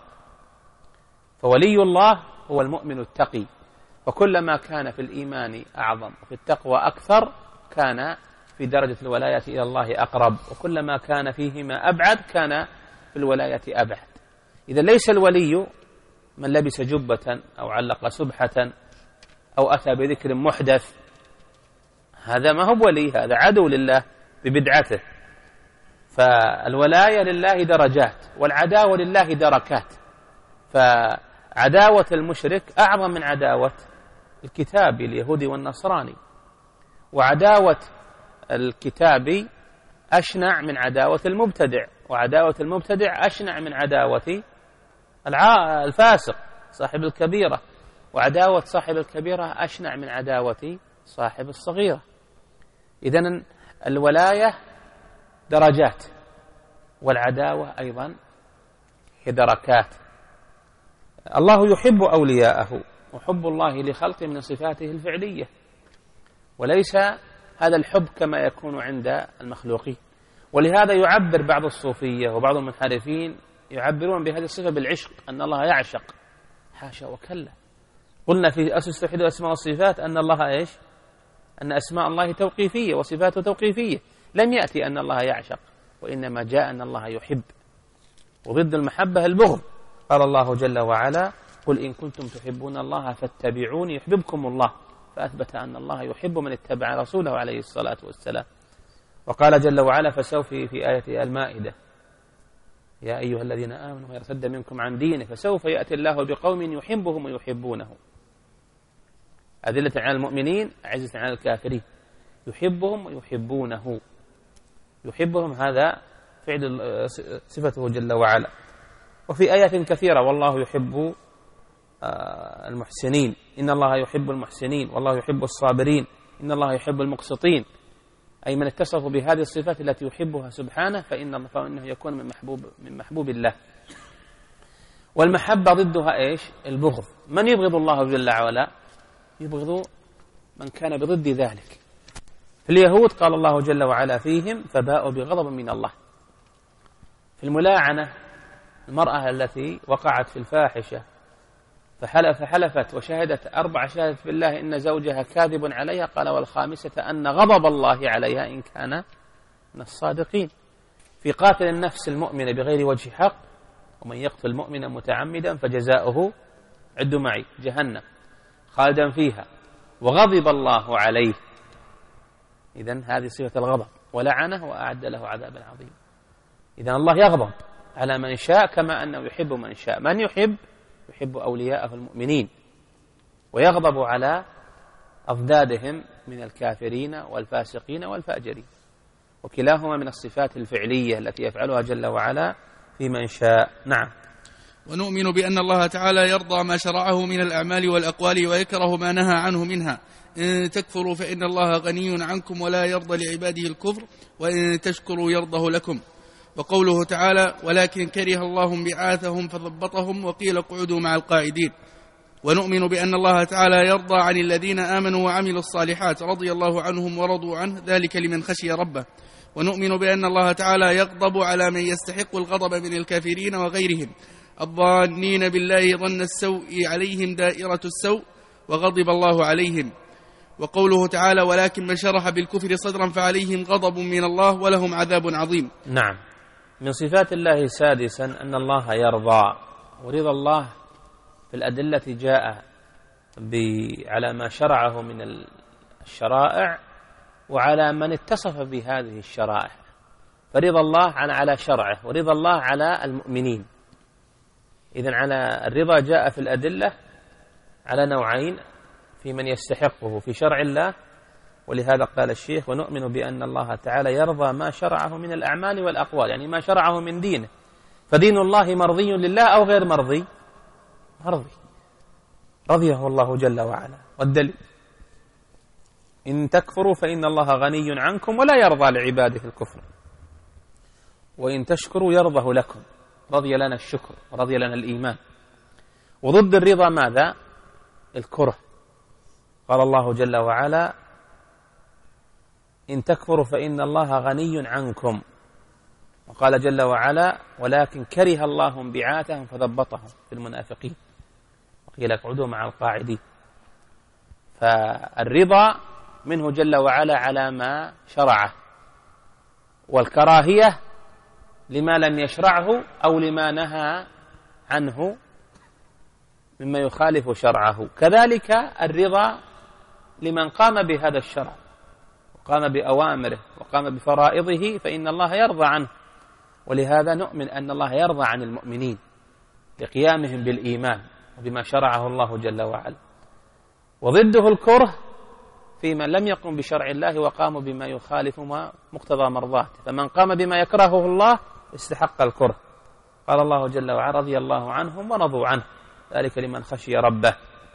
Speaker 1: فولي الله هو المؤمن التقي، وكلما كان في الإيمان أعظم وفي التقوى أكثر كان في درجة الولاية إلى الله أقرب، وكلما كان فيهما أبعد كان في الولاية أبعد. إذا ليس الولي من لبس جبة أو علق سبحة أو أتى بذكر محدث، هذا ما هو ولي، هذا عدو لله ببدعته. فالولاية لله درجات، والعداوة لله دركات. فعداوة المشرك أعظم من عداوة الكتابي اليهودي والنصراني، وعداوة الكتابي أشنع من عداوة المبتدع، وعداوة المبتدع أشنع من عداوة الفاسق صاحب الكبيرة، وعداوة صاحب الكبيرة أشنع من عداوة صاحب الصغيرة. إذن الولاية درجات، والعداوة أيضا هي دركات. الله يحب أولياءه، وحب الله لخلقه من صفاته الفعلية، وليس هذا الحب كما يكون عند المخلوقين. ولهذا يعبر بعض الصوفية وبعض المنحرفين يعبرون بهذه الصفة بالعشق، أن الله يعشق. حاشا وكلا. قلنا في أسس توحيد الأسماء والصفات أن الله إيش؟ أن أسماء الله توقيفية وصفاته توقيفية، لم يأتي أن الله يعشق، وإنما جاء أن الله يحب. وضد المحبة البغض. قال الله جل وعلا: قل إن كنتم تحبون الله فاتبعوني يحببكم الله، فأثبت أن الله يحب من اتبع رسوله عليه الصلاة والسلام. وقال جل وعلا فسوف في آية المائدة: يا أيها الذين آمنوا يرتد منكم عن دينه فسوف يأتي الله بقوم يحبهم ويحبونه، أذلة على المؤمنين عزة على الكافرين، يحبهم ويحبونه. يحبهم هذا فعل صفته جل وعلا. وفي آيات كثيرة: والله يحب المحسنين، إن الله يحب المحسنين، والله يحب الصابرين، إن الله يحب المقسطين. أي من اتصف بهذه الصفات التي يحبها سبحانه فإن فإنه يكون من محبوب من محبوب الله. والمحبة ضدها إيش؟ البغض. من يبغض الله جل وعلا؟ يبغض من كان بضد ذلك. في اليهود قال الله جل وعلا فيهم: فباءوا بغضب من الله. في الملاعنة المرأة التي وقعت في الفاحشة فحلف فحلفت وشهدت أربع شهادات بالله إن زوجها كاذب عليها، قال: والخامسة أن غضب الله عليها إن كان من الصادقين. في قاتل النفس المؤمنة بغير وجه حق: ومن يقتل مؤمنا متعمدا فجزاؤه عد معي جهنم خالدا فيها وغضب الله عليه. إذن هذه صفة الغضب، ولعنه وأعد له عذابا عظيما. إذن الله يغضب على من شاء كما أنه يحب من شاء. من يحب؟ يحب أولياءه المؤمنين، ويغضب على أضدادهم من الكافرين والفاسقين والفاجرين، وكلاهما من الصفات الفعلية التي يفعلها جل وعلا في من شاء. نعم.
Speaker 2: ونؤمن بأن الله تعالى يرضى ما شرعه من الأعمال والأقوال ويكره ما نهى عنه منها. إن تكفروا فإن الله غني عنكم ولا يرضى لعباده الكفر، وإن تشكروا يرضه لكم. وقوله تعالى: ولكن كره الله انبعاثهم فضبطهم وقيل اقعدوا مع القاعدين. ونؤمن بأن الله تعالى يرضى عن الذين آمنوا وعملوا الصالحات رضي الله عنهم ورضوا عنه، ذلك لمن خشي ربه. ونؤمن بأن الله تعالى يغضب على من يستحق الغضب من الكافرين وغيرهم الظانين بالله ظن السوء عليهم دائرة السوء وغضب الله عليهم. وقوله تعالى: ولكن من شرح بالكفر صدرا فعليهم غضب من الله ولهم عذاب عظيم.
Speaker 1: نعم. من صفات الله سادسا أن الله يرضى، ورضا الله في الأدلة جاء على ما شرعه من الشرائع وعلى من اتصف بهذه الشرائع. فرضا الله على شرعه، ورضا الله على المؤمنين. إذن على الرضا جاء في الأدلة على نوعين: في من يستحقه في شرع الله، ولهذا قال الشيخ: ونؤمن بأن الله تعالى يرضى ما شرعه من الأعمال والأقوال، يعني ما شرعه من دينه. فدين الله مرضي لله أو غير مرضي؟ مرضي، رضيه الله جل وعلا. والدليل: إن تكفروا فإن الله غني عنكم ولا يرضى لعباده الكفر. وإن تشكروا يرضه لكم. رضي لنا الشكر ورضي لنا الإيمان. وضد الرضا ماذا؟ الكره. قال الله جل وعلا إن تكفروا فإن الله غني عنكم. وقال جل وعلا ولكن كره الله انبعاثهم فثبطهم في المنافقين وقيل اقعدوا مع القاعدين. فالرضا منه جل وعلا على ما شرعه، والكراهية لما لم يشرعه أو لما نهى عنه مما يخالف شرعه. كذلك الرضا لمن قام بهذا الشرع وقام بأوامره وقام بفرائضه فإن الله يرضى عنه. ولهذا نؤمن أن الله يرضى عن المؤمنين لقيامهم بالإيمان وبما شرعه الله جل وعلا. وضده الكره في من لم يقم بشرع الله وقاموا بما يخالف ما مقتضى مرضاته. فمن قام بما يكرهه الله استحق الكره. قال الله جل وعلا رضي الله عنهم ورضوا عنه ذلك لمن خشي ربه.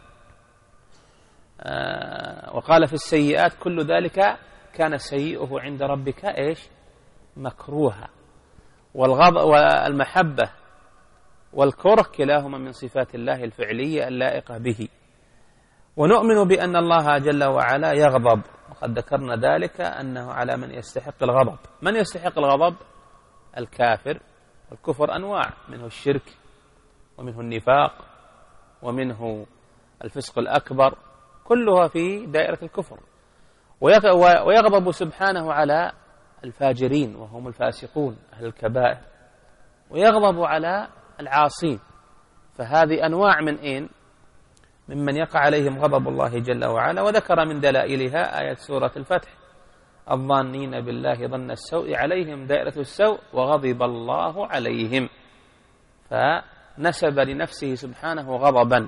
Speaker 1: آه وقال في السيئات كل ذلك كان سيئه عند ربك إيش؟ مكروها. والغضب والمحبة والكره كلاهما من صفات الله الفعلية اللائقة به. ونؤمن بأن الله جل وعلا يغضب، وقد ذكرنا ذلك أنه على من يستحق الغضب. من يستحق الغضب؟ الكافر. والكفر أنواع، منه الشرك ومنه النفاق ومنه الفسق الأكبر، كلها في دائرة الكفر. ويغضب سبحانه على الفاجرين وهم الفاسقون أهل الكبائر، ويغضب على العاصين. فهذه أنواع من إين؟ ممن يقع عليهم غضب الله جل وعلا. وذكر من دلائلها آية سورة الفتح الظانين بالله ظن السوء عليهم دائرة السوء وغضب الله عليهم. فنسب لنفسه سبحانه غضبا.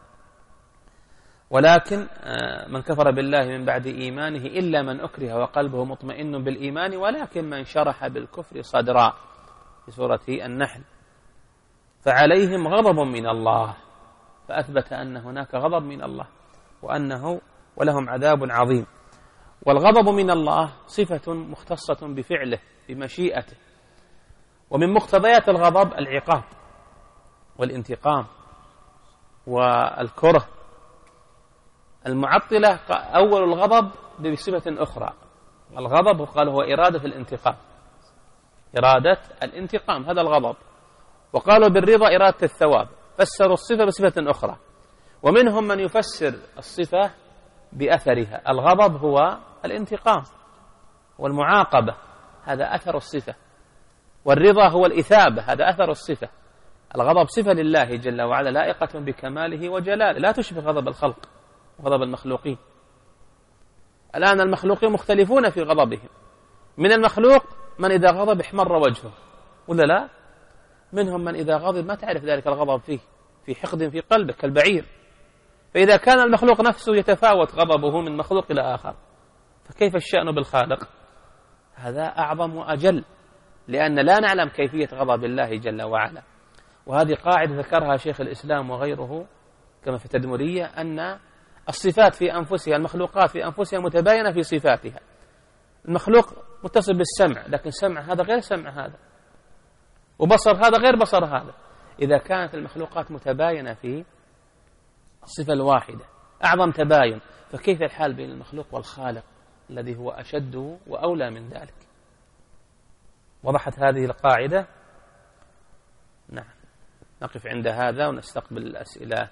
Speaker 1: ولكن من كفر بالله من بعد إيمانه إلا من أكره وقلبه مطمئن بالإيمان ولكن من شرح بالكفر صدرا في سورة النحل فعليهم غضب من الله. فأثبت أن هناك غضب من الله وأنه ولهم عذاب عظيم. والغضب من الله صفة مختصة بفعله بمشيئته. ومن مقتضيات الغضب العقاب والانتقام والكره. المعطلة أول الغضب بصفة أخرى. الغضب قال هو إرادة الانتقام، إرادة الانتقام هذا الغضب. وقالوا بالرضا إرادة الثواب، فسروا الصفة بصفة أخرى. ومنهم من يفسر الصفة بأثرها. الغضب هو الانتقام والمعاقبة، هذا أثر الصفة. والرضا هو الإثابة، هذا أثر الصفة. الغضب صفة لله جل وعلا لائقة بكماله وجلاله، لا تشبه غضب الخلق وغضب المخلوقين. الآن المخلوقين مختلفون في غضبهم. من المخلوق من إذا غضب احمر وجهه ولا لا؟ منهم من إذا غضب ما تعرف ذلك الغضب فيه، في حقد في قلبه كالبعير. فإذا كان المخلوق نفسه يتفاوت غضبه من مخلوق إلى آخر فكيف الشأن بالخالق؟ هذا أعظم وأجل، لأن لا نعلم كيفية غضب الله جل وعلا. وهذه قاعدة ذكرها شيخ الإسلام وغيره كما في التدمرية، أن الصفات في أنفسها، المخلوقات في أنفسها متباينة في صفاتها. المخلوق متصل بالسمع، لكن سمع هذا غير سمع هذا، وبصر هذا غير بصر هذا. إذا كانت المخلوقات متباينة في الصفة الواحدة أعظم تباين، فكيف الحال بين المخلوق والخالق الذي هو أشد وأولى من ذلك؟ وضحت هذه القاعدة؟ نعم. نقف عند هذا ونستقبل الأسئلة.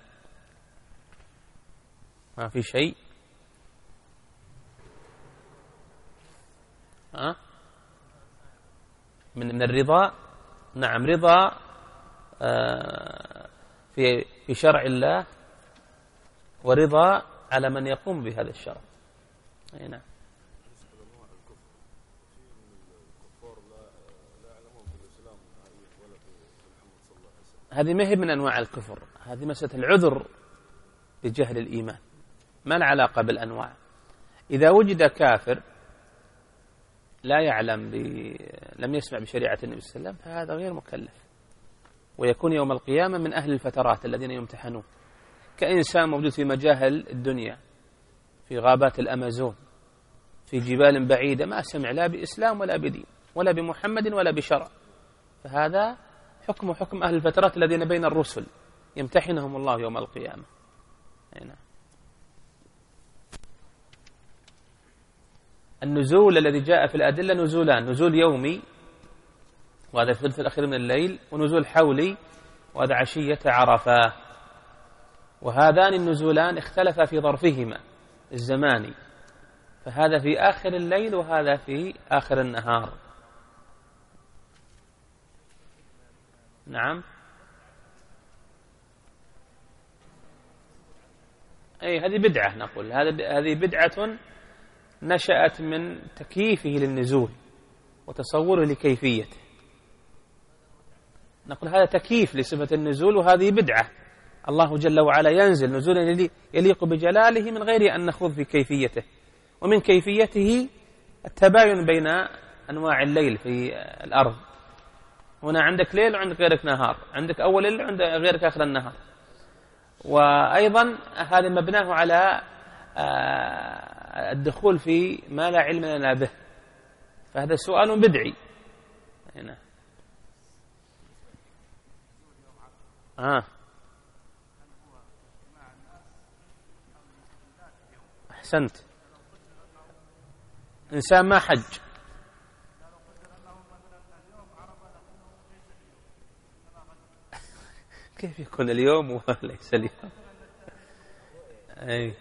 Speaker 1: ما في شيء؟ ها؟ من من الرضا. نعم، رضا في في شرع الله، ورضا على من يقوم بهذا الشرع. أي نعم. هذه ما هي من أنواع الكفر، هذه مسألة العذر بجهل الإيمان، ما العلاقة بالأنواع. إذا وجد كافر لا يعلم ب... لم يسمع بشريعة النبي صلى الله عليه وسلم فهذا غير مكلف، ويكون يوم القيامة من أهل الفترات الذين يمتحنون، كإنسان موجود في مجاهل الدنيا في غابات الأمازون في جبال بعيدة ما سمع لا بإسلام ولا بدين ولا بمحمد ولا بشرع، فهذا حكم حكم أهل الفترات الذين بين الرسل يمتحنهم الله يوم القيامة. هنا النزول الذي جاء في الأدلة نزولان: نزول يومي وهذا في الثلث الأخير من الليل، ونزول حولي وهذا عشية عرفة. وهذان النزولان اختلفا في ظرفهما الزماني، فهذا في آخر الليل وهذا في آخر النهار. نعم، أي هذه بدعة، نقول هذه بدعة نشأت من تكييفه للنزول وتصوره لكيفيته. نقول هذا تكييف لصفة النزول وهذه بدعة. الله جل وعلا ينزل نزولا يليق بجلاله من غير أن نخوض في كيفيته، ومن كيفيته التباين بين أنواع الليل في الأرض. هنا عندك ليل وعندك غيرك نهار، عندك أول ليل وعندك غيرك آخر النهار. وأيضا هذا مبناه على الدخول في ما لا علم لنا به، فهذا سؤال بدعي. هنا آه. أحسنت، إنسان ما حج كيف يكون اليوم وليس اليوم؟ أي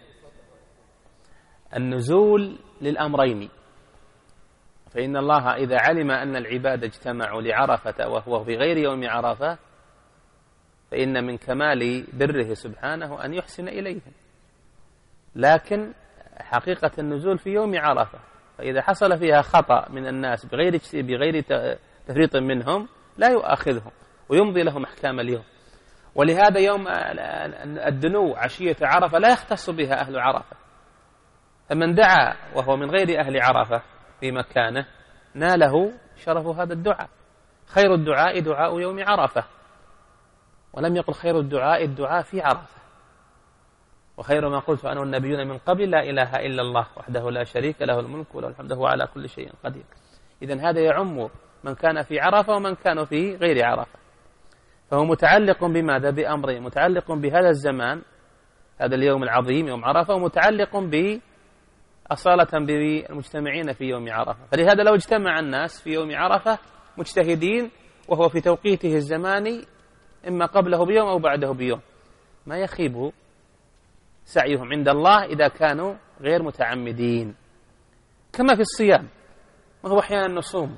Speaker 1: النزول للأمرين، فإن الله إذا علم أن العباد اجتمعوا لعرفة وهو في غير يوم عرفة فإن من كمال بره سبحانه أن يحسن إليهم. لكن حقيقة النزول في يوم عرفة، فإذا حصل فيها خطأ من الناس بغير بغير تفريط منهم لا يؤاخذهم ويمضي لهم أحكام اليوم. ولهذا يوم الدنو عشية عرفة لا يختص بها أهل عرفة، فمن دعا وهو من غير أهل عرفة في مكانه ناله شرف هذا الدعاء. خير الدعاء دعاء يوم عرفة، ولم يقل خير الدعاء الدعاء في عرفة. وخير ما قلت أنا والنبيون من قبل لا إله إلا الله وحده لا شريك له الملك وله الحمد وهو على كل شيء قدير. إذن هذا يعم من كان في عرفة ومن كان في غير عرفة، فهو متعلق بماذا؟ بأمرين: متعلق بهذا الزمان، هذا اليوم العظيم يوم عرفة، ومتعلق بأصالة بالمجتمعين في يوم عرفة. فلهذا لو اجتمع الناس في يوم عرفة مجتهدين وهو في توقيته الزماني إما قبله بيوم أو بعده بيوم ما يخيب سعيهم عند الله إذا كانوا غير متعمدين. كما في الصيام، وهو أحيانا نصوم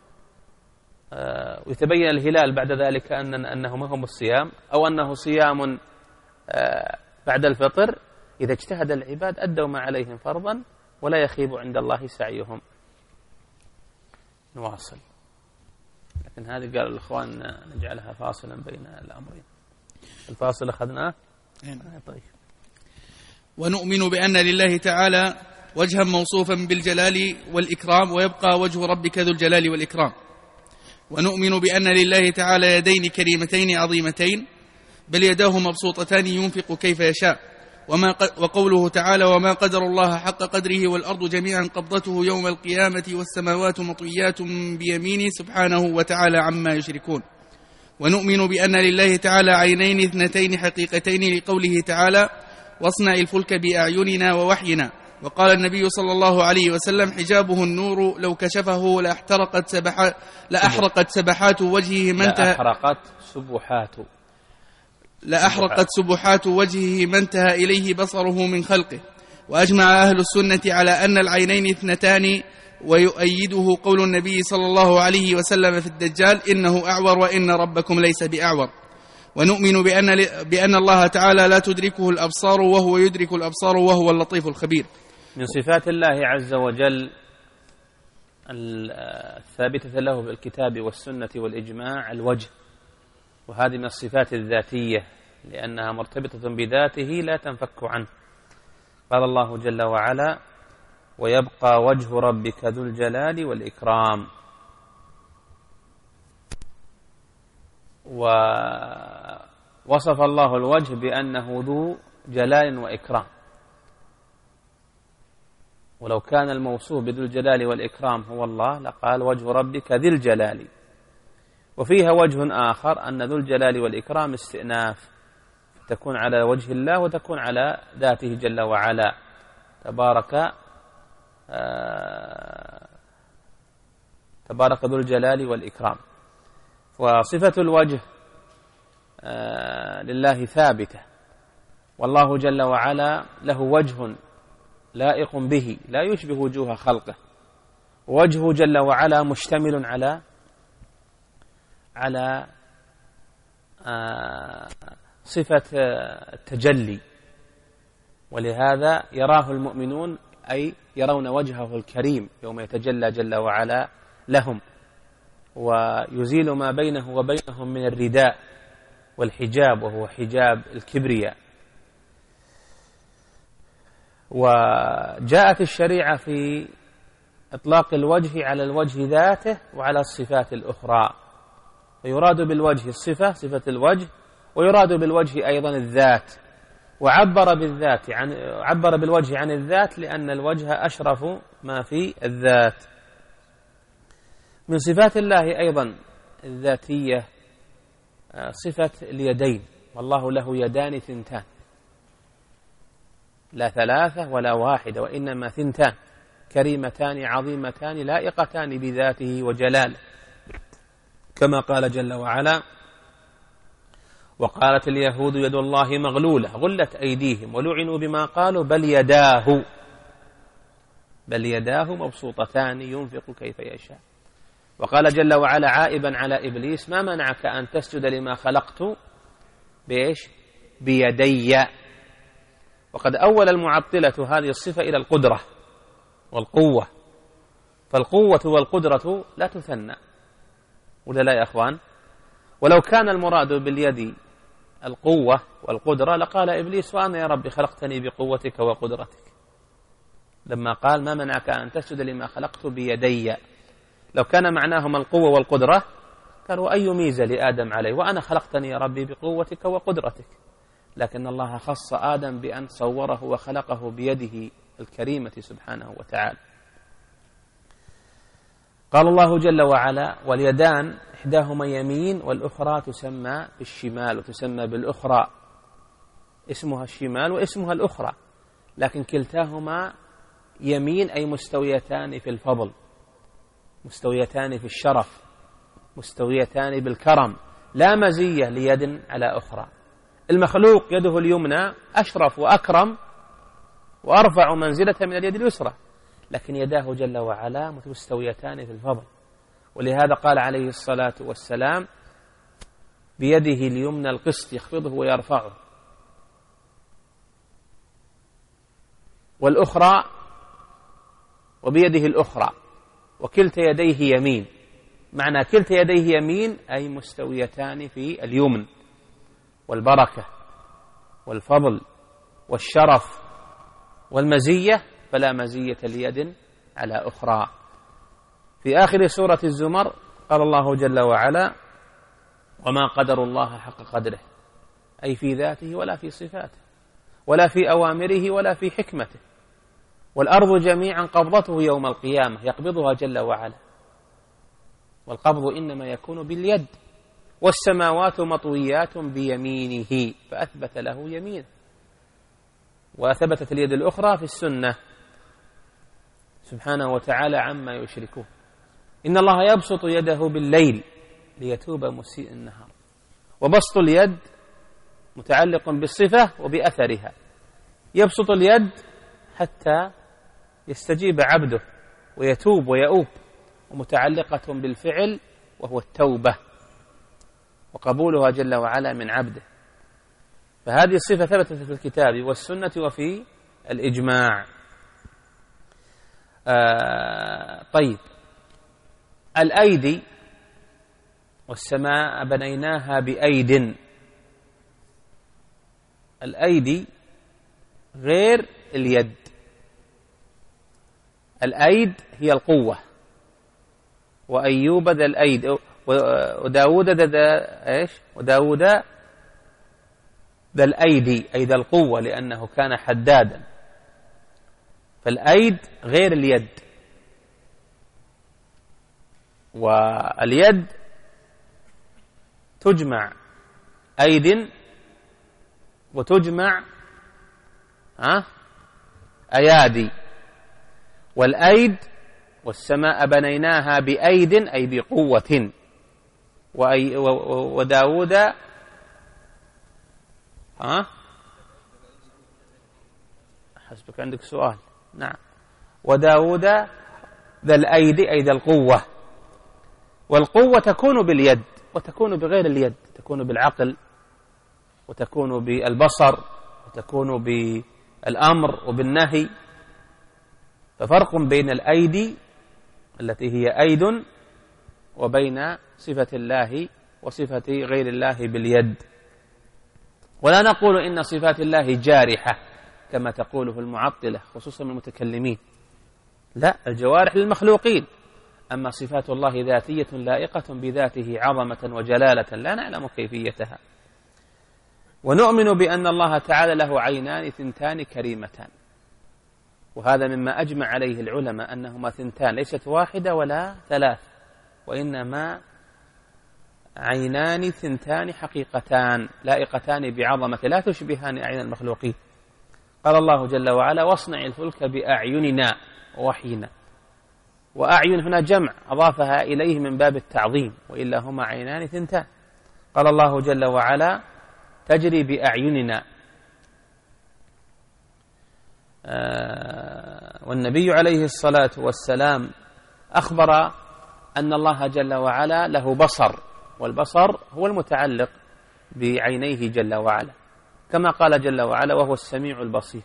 Speaker 1: آه ويتبين الهلال بعد ذلك أن أنه ما هو الصيام أو أنه صيام آه بعد الفطر، إذا اجتهد العباد أدوا ما عليهم فرضا ولا يخيب عند الله سعيهم. نواصل، لكن هذه قال الإخوان نجعلها فاصلا بين الأمرين. الفاصل أخذناه. آه طيب.
Speaker 2: ونؤمن بأن لله تعالى وجها موصوفا بالجلال والإكرام ويبقى وجه ربك ذو الجلال والإكرام. ونؤمن بأن لله تعالى يدين كريمتين عظيمتين بل يداه مبسوطتان ينفق كيف يشاء. وما وقوله تعالى وما قدر الله حق قدره والأرض جميعا قبضته يوم القيامة والسماوات مطويات بيمينه سبحانه وتعالى عما يشركون. ونؤمن بأن لله تعالى عينين اثنتين حقيقتين لقوله تعالى واصنع الفلك بأعيننا ووحينا. وقال النبي صلى الله عليه وسلم حجابه النور لو كشفه لأحترقت سبحات لأحرقت سبحات وجهه ما انتهى
Speaker 1: لأحرقت سبحات
Speaker 2: لأحرقت سبحات وجهه ما انتهى إليه بصره من خلقه. وأجمع أهل السنة على أن العينين اثنتان، ويؤيده قول النبي صلى الله عليه وسلم في الدجال إنه أعور وإن ربكم ليس بأعور. ونؤمن بأن, بأن الله تعالى لا تدركه الأبصار وهو يدرك الأبصار وهو اللطيف الخبير.
Speaker 1: من صفات الله عز وجل الثابتة له بالكتاب والسنة والإجماع الوجه، وهذه من الصفات الذاتية لأنها مرتبطة بذاته لا تنفك عنه. قال الله جل وعلا ويبقى وجه ربك ذو الجلال والإكرام. ووصف الله الوجه بأنه ذو جلال وإكرام، ولو كان الموصوف بذو الجلال والإكرام هو الله لقال وجه ربك ذي الجلال. وفيها وجه آخر أن ذو الجلال والإكرام استئناف، تكون على وجه الله وتكون على ذاته جل وعلا تبارك آه تبارك ذو الجلال والإكرام. وصفة الوجه آه لله ثابتة، والله جل وعلا له وجه لائق به لا يشبه وجوه خلقه، وجهه جل وعلا مشتمل على على آه صفة التجلي، ولهذا يراه المؤمنون أي يرون وجهه الكريم يوم يتجلى جل وعلا لهم، ويزيل ما بينه وبينهم من الرداء والحجاب وهو حجاب الكبرياء. وجاءت الشريعة في إطلاق الوجه على الوجه ذاته وعلى الصفات الأخرى، فيراد بالوجه الصفة صفة الوجه، ويراد بالوجه أيضا الذات، وعبر بالذات عن عبر بالوجه عن الذات لأن الوجه أشرف ما في الذات. من صفات الله أيضا الذاتية صفة اليدين، والله له يدان ثنتان، لا ثلاثة ولا واحدة وإنما ثنتان كريمتان عظيمتان لائقتان بذاته وجلاله، كما قال جل وعلا: وقالت اليهود يد الله مغلولة غلت أيديهم ولعنوا بما قالوا بل يداه بل يداه مبسوطتان ينفق كيف يشاء. وقال جل وعلا عائبا على إبليس: ما منعك أن تسجد لما خلقت بإيش؟ بيدي. وقد أول المعطلة هذه الصفة إلى القدرة والقوة، فالقوة والقدرة لا تثنى، ولا لا يا أخوان؟ ولو كان المراد باليد القوة والقدرة لقال إبليس: وأنا يا ربي خلقتني بقوتك وقدرتك، لما قال: ما منعك أن تسجد لما خلقت بيدي. لو كان معناهما القوة والقدرة قالوا: أي ميزة لآدم عليه، وأنا خلقتني يا ربي بقوتك وقدرتك. لكن الله خص آدم بأن صوره وخلقه بيده الكريمة سبحانه وتعالى. قال الله جل وعلا: واليدان إحداهما يمين والأخرى تسمى بالشمال، وتسمى بالأخرى، اسمها الشمال واسمها الأخرى، لكن كلتاهما يمين أي مستويتان في الفضل، مستويتان في الشرف، مستويتان بالكرم، لا مزية ليد على أخرى. المخلوق يده اليمنى أشرف وأكرم وأرفع منزلة من اليد اليسرى، لكن يداه جل وعلا مستويتان في الفضل. ولهذا قال عليه الصلاة والسلام: بيده اليمنى القسط يخفضه ويرفعه، والأخرى وبيده الأخرى، وكلتا يديه يمين. معنى كلتا يديه يمين أي مستويتان في اليمن والبركة والفضل والشرف والمزية، فلا مزية ليد على أخرى. في آخر سورة الزمر قال الله جل وعلا: وما قدر الله حق قدره، أي في ذاته ولا في صفاته ولا في أوامره ولا في حكمته، والأرض جميعا قبضته يوم القيامة يقبضها جل وعلا، والقبض إنما يكون باليد، والسماوات مطويات بيمينه، فأثبت له يمين. وثبتت اليد الأخرى في السنة سبحانه وتعالى عما يشركون: إن الله يبسط يده بالليل ليتوب مسيء النهار. وبسط اليد متعلق بالصفة وبأثرها، يبسط اليد حتى يستجيب عبده ويتوب ويؤوب، ومتعلقة بالفعل وهو التوبة وقبولها جل وعلا من عبده. فهذه الصفة ثبتت في الكتاب والسنة وفي الإجماع. آه طيب، الأيدي: والسماء بنيناها بأيد. الأيدي غير اليد. الأيد هي القوة، وأيوب ذا الأيد، وداود ذا إيش؟ وداود ذا الأيدي أي ذا القوة، لأنه كان حدادا. فالأيد غير اليد. واليد تجمع أيد وتجمع ها أيادي، والأيد والسماء بنيناها بأيد أي بقوة، وداود ها حسبك عندك سؤال. نعم، وداود ذا الأيدي أي ذا القوة، والقوة تكون باليد وتكون بغير اليد، تكون بالعقل وتكون بالبصر وتكون بالأمر وبالنهي. ففرق بين الأيدي التي هي أيد وبين صفة الله وصفة غير الله باليد. ولا نقول إن صفات الله جارحة كما تقوله المعطلة خصوصا المتكلمين، لا، الجوارح للمخلوقين، أما صفات الله ذاتية لائقة بذاته عظمة وجلالة لا نعلم كيفيتها. ونؤمن بأن الله تعالى له عينان ثنتان كريمتان، وهذا مما أجمع عليه العلماء أنهما ثنتان، ليست واحدة ولا ثلاث، وإنما عينان ثنتان حقيقتان لائقتان بعظمة لا تشبهان أعين المخلوقين. قال الله جل وعلا: واصنع الفلك بأعيننا ووحينا. وأعين هنا جمع أضافها إليه من باب التعظيم، وإلا هما عينان ثنتان. قال الله جل وعلا: تجري بأعيننا. آه والنبي عليه الصلاة والسلام أخبر أن الله جل وعلا له بصر، والبصر هو المتعلق بعينيه جل وعلا، كما قال جل وعلا: وهو السميع البصير.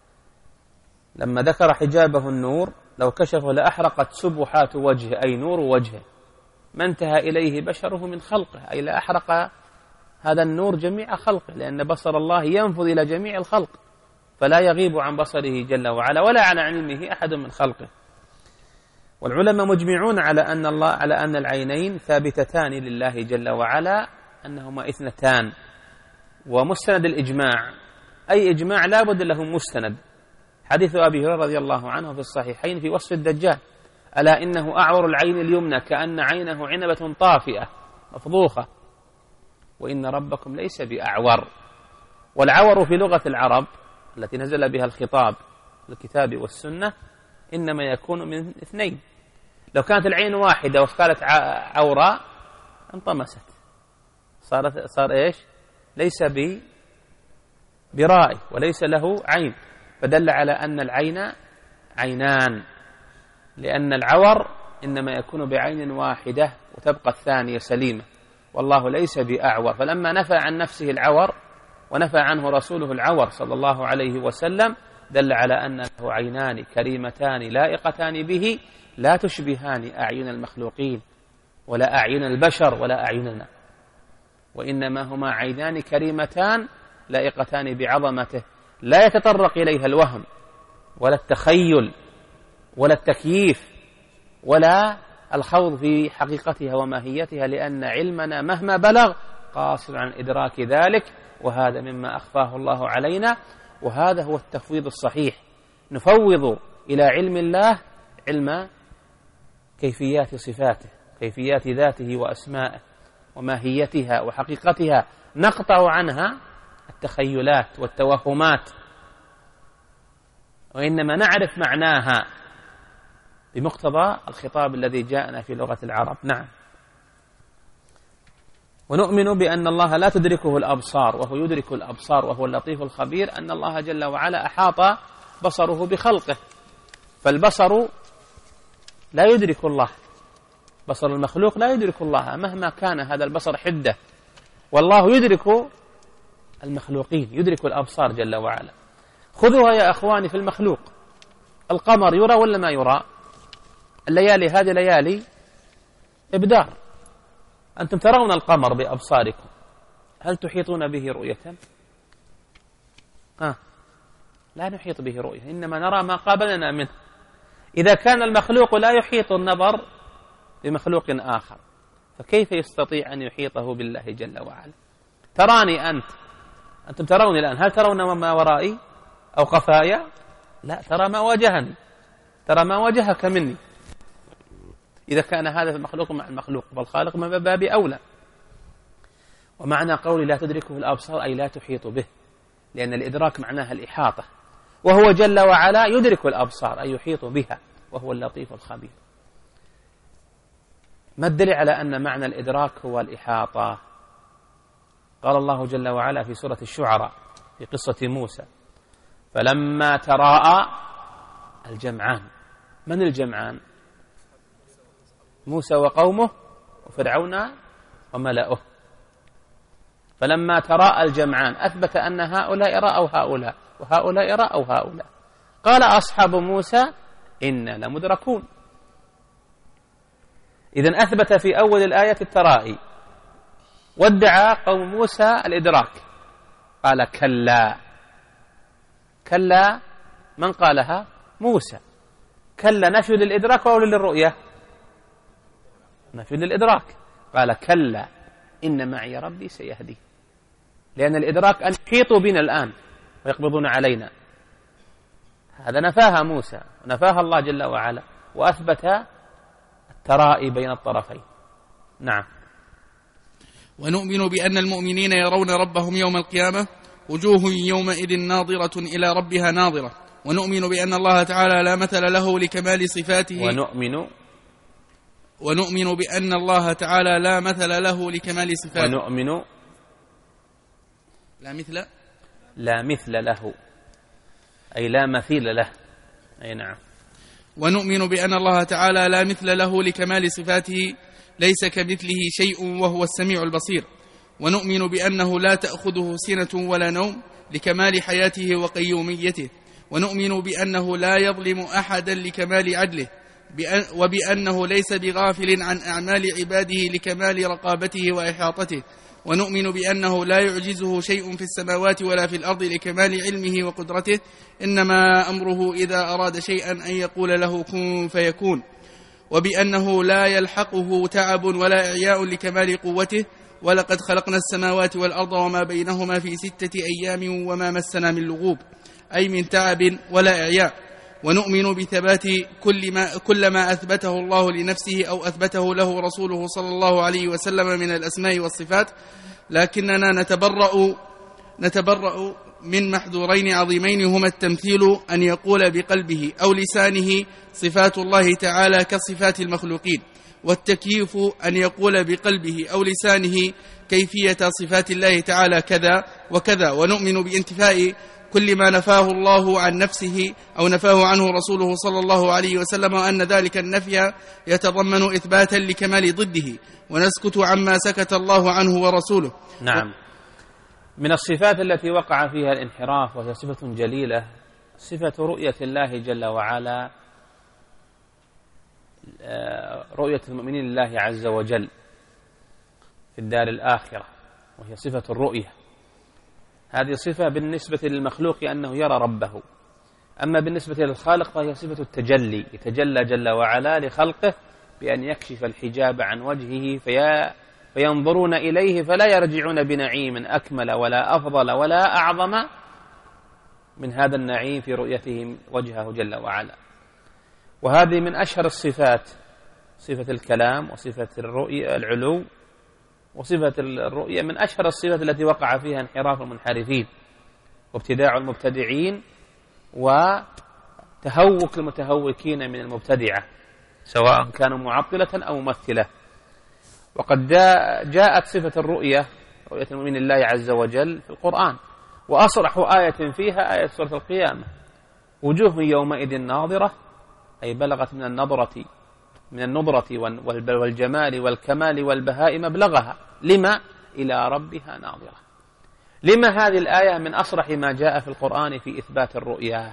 Speaker 1: لما ذكر حجابه النور لو كشفه لأحرقت سبحات وجهه، أي نور وجهه، ما انتهى إليه بشره من خلقه، أي لا أحرق هذا النور جميع خلقه، لأن بصر الله ينفذ إلى جميع الخلق، فلا يغيب عن بصره جل وعلا ولا عن علمه أحد من خلقه. والعلماء مجمعون على أن الله على أن العينين ثابتتان لله جل وعلا، أنهما اثنتان. ومستند الإجماع، أي إجماع لا بد له مستند، حديث أبي هريرة رضي الله عنه في الصحيحين في وصف الدجال: ألا إنه أعور العين اليمنى كأن عينه عنبة طافئة مفضوخة، وإن ربكم ليس بأعور. والعور في لغة العرب التي نزل بها الخطاب الكتاب والسنة إنما يكون من اثنين. لو كانت العين واحدة وقالت عوراء انطمست، صارت صار إيش؟ ليس برائي وليس له عين، فدل على أن العين عينان، لأن العور إنما يكون بعين واحدة وتبقى الثانية سليمة، والله ليس بأعور. فلما نفى عن نفسه العور ونفى عنه رسوله العور صلى الله عليه وسلم دل على أن له عينان كريمتان لائقتان به لا تشبهان أعين المخلوقين ولا أعين البشر ولا أعيننا، وإنما هما عينان كريمتان لائقتان بعظمته لا يتطرق إليها الوهم ولا التخيل ولا التكييف ولا الخوض في حقيقتها وماهيتها، لأن علمنا مهما بلغ قاصر عن إدراك ذلك، وهذا مما أخفاه الله علينا. وهذا هو التفويض الصحيح، نفوض إلى علم الله علم كيفيات صفاته، كيفيات ذاته وأسمائه وماهيتها وحقيقتها، نقطع عنها التخيلات والتوهمات، وإنما نعرف معناها بمقتضى الخطاب الذي جاءنا في لغة العرب. نعم. ونؤمن بأن الله لا تدركه الأبصار وهو يدرك الأبصار وهو اللطيف الخبير، أن الله جل وعلا أحاط بصره بخلقه، فالبصر لا يدرك الله، بصر المخلوق لا يدرك الله مهما كان هذا البصر حدة، والله يدرك المخلوقين، يدرك الأبصار جل وعلا. خذوها يا أخواني في المخلوق، القمر يرى ولا ما يرى؟ الليالي هذه ليالي إبدار، أنتم ترون القمر بأبصاركم، هل تحيطون به رؤية؟ ها، لا نحيط به رؤية، إنما نرى ما قابلنا منه. إذا كان المخلوق لا يحيط النظر بمخلوق آخر، فكيف يستطيع أن يحيطه بالله جل وعلا؟ تراني أنت، أنتم تروني الآن، هل ترون ما ورائي أو خفايا؟ لا، ترى ما واجهني، ترى ما واجهك مني. إذا كان هذا المخلوق مع المخلوق فالخالق من باب أولى. ومعنى قولي لا تدركه الأبصار أي لا تحيط به، لأن الإدراك معناها الإحاطة، وهو جل وعلا يدرك الأبصار أي يحيط بها، وهو اللطيف الخبير. ما الدليل على أن معنى الإدراك هو الإحاطة؟ قال الله جل وعلا في سورة الشعراء في قصة موسى: فلما تراءى الجمعان. من الجمعان؟ موسى وقومه وفرعون وملأه. فلما تراءى الجمعان أثبت أن هؤلاء رأوا هؤلاء وهؤلاء رأوا هؤلاء. قال أصحاب موسى إنا لمدركون. إذن أثبت في أول الآية الترائي، وادعى قوم موسى الإدراك. قال كلا. كلا من قالها؟ موسى. كلا نفي للإدراك أو للرؤية؟ نفي للإدراك. قال كلا إن معي ربي سيهدي، لأن الإدراك أن يحيطوا بنا الآن ويقبضون علينا. هذا نفاها موسى ونفاها الله جل وعلا، وأثبت الترائي بين الطرفين. نعم.
Speaker 2: ونؤمن بأن المؤمنين يرون ربهم يوم القيامة وجوه يومئذ ناظرة إلى ربها ناظرة. ونؤمن بأن الله تعالى لا مثل له لكمال صفاته.
Speaker 1: ونؤمن
Speaker 2: ونؤمن بأن الله تعالى لا مثل له لكمال صفاته.
Speaker 1: ونؤمن
Speaker 2: لا مثل
Speaker 1: لا مثل له أي لا مثيل له. أي نعم.
Speaker 2: ونؤمن بأن الله تعالى لا مثل له لكمال صفاته، ليس كمثله شيء وهو السميع البصير. ونؤمن بأنه لا تأخذه سنة ولا نوم لكمال حياته وقيوميته. ونؤمن بأنه لا يظلم أحدا لكمال عدله، وبأنه ليس بغافل عن أعمال عباده لكمال رقابته وإحاطته. ونؤمن بأنه لا يعجزه شيء في السماوات ولا في الأرض لكمال علمه وقدرته، إنما أمره إذا أراد شيئا أن يقول له كن فيكون. وبأنه لا يلحقه تعب ولا إعياء لكمال قوته. ولقد خلقنا السماوات والأرض وما بينهما في ستة أيام وما مسنا من لغوب، أي من تعب ولا إعياء. ونؤمن بثبات كل ما, كل ما أثبته الله لنفسه أو أثبته له رسوله صلى الله عليه وسلم من الأسماء والصفات، لكننا نتبرأ, نتبرأ من محذورين عظيمين هما التمثيل أن يقول بقلبه أو لسانه صفات الله تعالى كصفات المخلوقين، والتكييف أن يقول بقلبه أو لسانه كيفية صفات الله تعالى كذا وكذا. ونؤمن بانتفاء كل ما نفاه الله عن نفسه أو نفاه عنه رسوله صلى الله عليه وسلم، وأن ذلك النفي يتضمن إثباتا لكمال ضده، ونسكت عما سكت الله عنه ورسوله.
Speaker 1: نعم. من الصفات التي وقع فيها الانحراف وهي صفة جليلة صفة رؤية الله جل وعلا، رؤية المؤمنين لله عز وجل في الدار الآخرة، وهي صفة الرؤية. هذه صفة بالنسبة للمخلوق أنه يرى ربه، أما بالنسبة للخالق فهي صفة التجلي، يتجلى جل وعلا لخلقه بأن يكشف الحجاب عن وجهه في فينظرون إليه فلا يرجعون بنعيم أكمل ولا أفضل ولا أعظم من هذا النعيم في رؤيتهم وجهه جل وعلا. وهذه من أشهر الصفات، صفة الكلام وصفة الرؤية العلو وصفة الرؤية من أشهر الصفات التي وقع فيها انحراف المنحرفين وابتداع المبتدعين وتهوك المتهوكين من المبتدعة، سواء كانوا معطلة أو ممثلة. وقد جاءت صفة الرؤية، رؤية المؤمن الله عز وجل في القرآن، وأصرح آية فيها آية سورة القيامة: وجوه يومئذ ناظرة، أي بلغت من النظرة من النظرة والجمال والكمال والبهاء مبلغها. لما؟ إلى ربها ناظرة. لما هذه الآية من أصرح ما جاء في القرآن في إثبات الرؤيا؟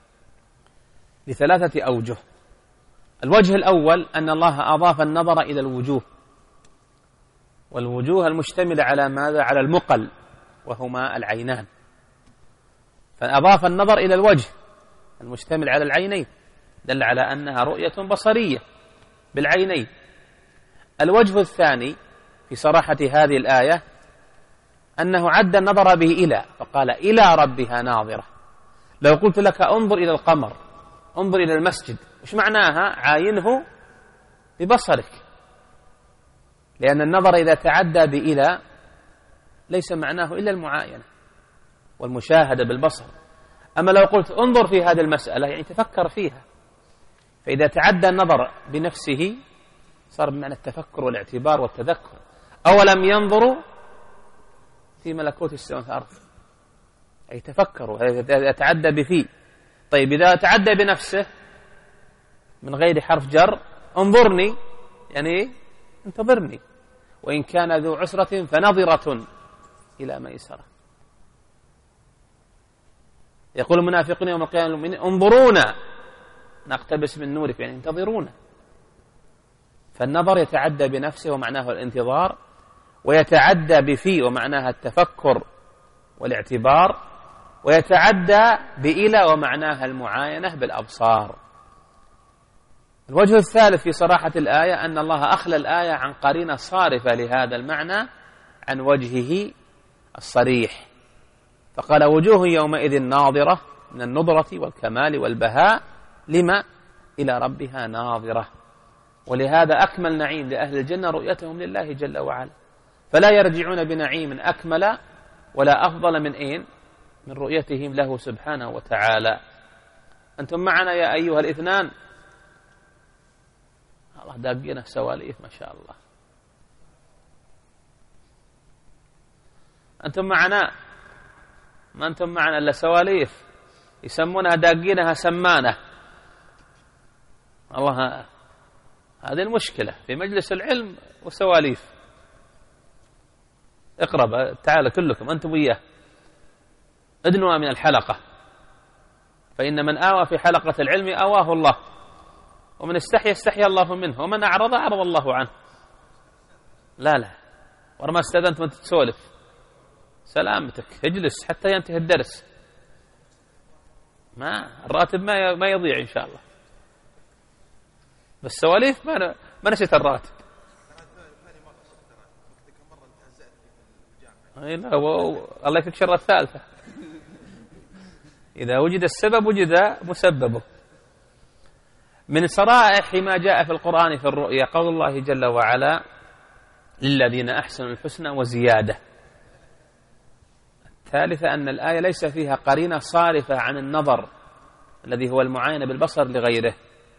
Speaker 1: لثلاثة أوجه. الوجه الأول أن الله أضاف النظر إلى الوجوه، والوجوه المشتملة على ماذا؟ على المقل وهما العينان، فأضاف النظر إلى الوجه المشتمل على العينين، دل على أنها رؤية بصرية بالعينين. الوجه الثاني في صراحة هذه الآية أنه عد النظر به إلى، فقال إلى ربها ناظرة. لو قلت لك انظر إلى القمر، انظر إلى المسجد، وش معناها؟ عاينه ببصرك، لأن النظر إذا تعدى بإلى ليس معناه إلا المعاينة والمشاهدة بالبصر. أما لو قلت انظر في هذه المسألة يعني تفكر فيها، فإذا تعدى النظر بنفسه صار بمعنى التفكر والاعتبار والتذكر. أولم ينظروا في ملكوت السماوات والأرض، أي تفكروا، إذا تعدى بفي. طيب إذا تعدى بنفسه من غير حرف جر، انظرني يعني انتظرني، وإن كان ذو عسرة فنظرة إلى ميسرة. يقول المنافقون يوم القيامة انظرونا نقتبس من نوركم، يعني انتظرونا. فالنظر يتعدى بنفسه ومعناه الانتظار، ويتعدى بفي ومعناها التفكر والاعتبار، ويتعدى بإلى ومعناها المعاينة بالأبصار. الوجه الثالث في صراحة الآية أن الله أخلى الآية عن قرينة صارفة لهذا المعنى عن وجهه الصريح، فقال وجوه يومئذ ناظرة من النضرة والكمال والبهاء لما إلى ربها ناظرة. ولهذا أكمل نعيم لأهل الجنة رؤيتهم لله جل وعلا، فلا يرجعون بنعيم أكمل ولا أفضل من إين من رؤيتهم له سبحانه وتعالى. أنتم معنا يا أيها الاثنان؟ الله داقينا سواليف ما شاء الله. أنتم معنا؟ ما أنتم معنا إلا سواليف، يسمونها داقينها سمانة. الله، هذه المشكلة في مجلس العلم وسواليف. اقرب تعالوا كلكم أنتم وياه، ادنوا من الحلقة، فإن من آوى في حلقة العلم آواه الله، ومن استحيا استحيا الله منه، ومن أعرض أعرض الله عنه. لا لا، ورما استاذنت وانت تسولف، سلامتك اجلس حتى ينتهي الدرس. ما الراتب ما ما يضيع إن شاء الله، بس سواليف ما ما نسيت الراتب. الله يكفيك شر الثالثة، إذا وجد السبب وجد مسببه. من صرائح ما جاء في القرآن في الرؤيا قول الله جل وعلا للذين أحسنوا الحسنى وزيادة. الثالثة أن الآية ليس فيها قرينة صارفة عن النظر الذي هو المعاينة بالبصر لغيره.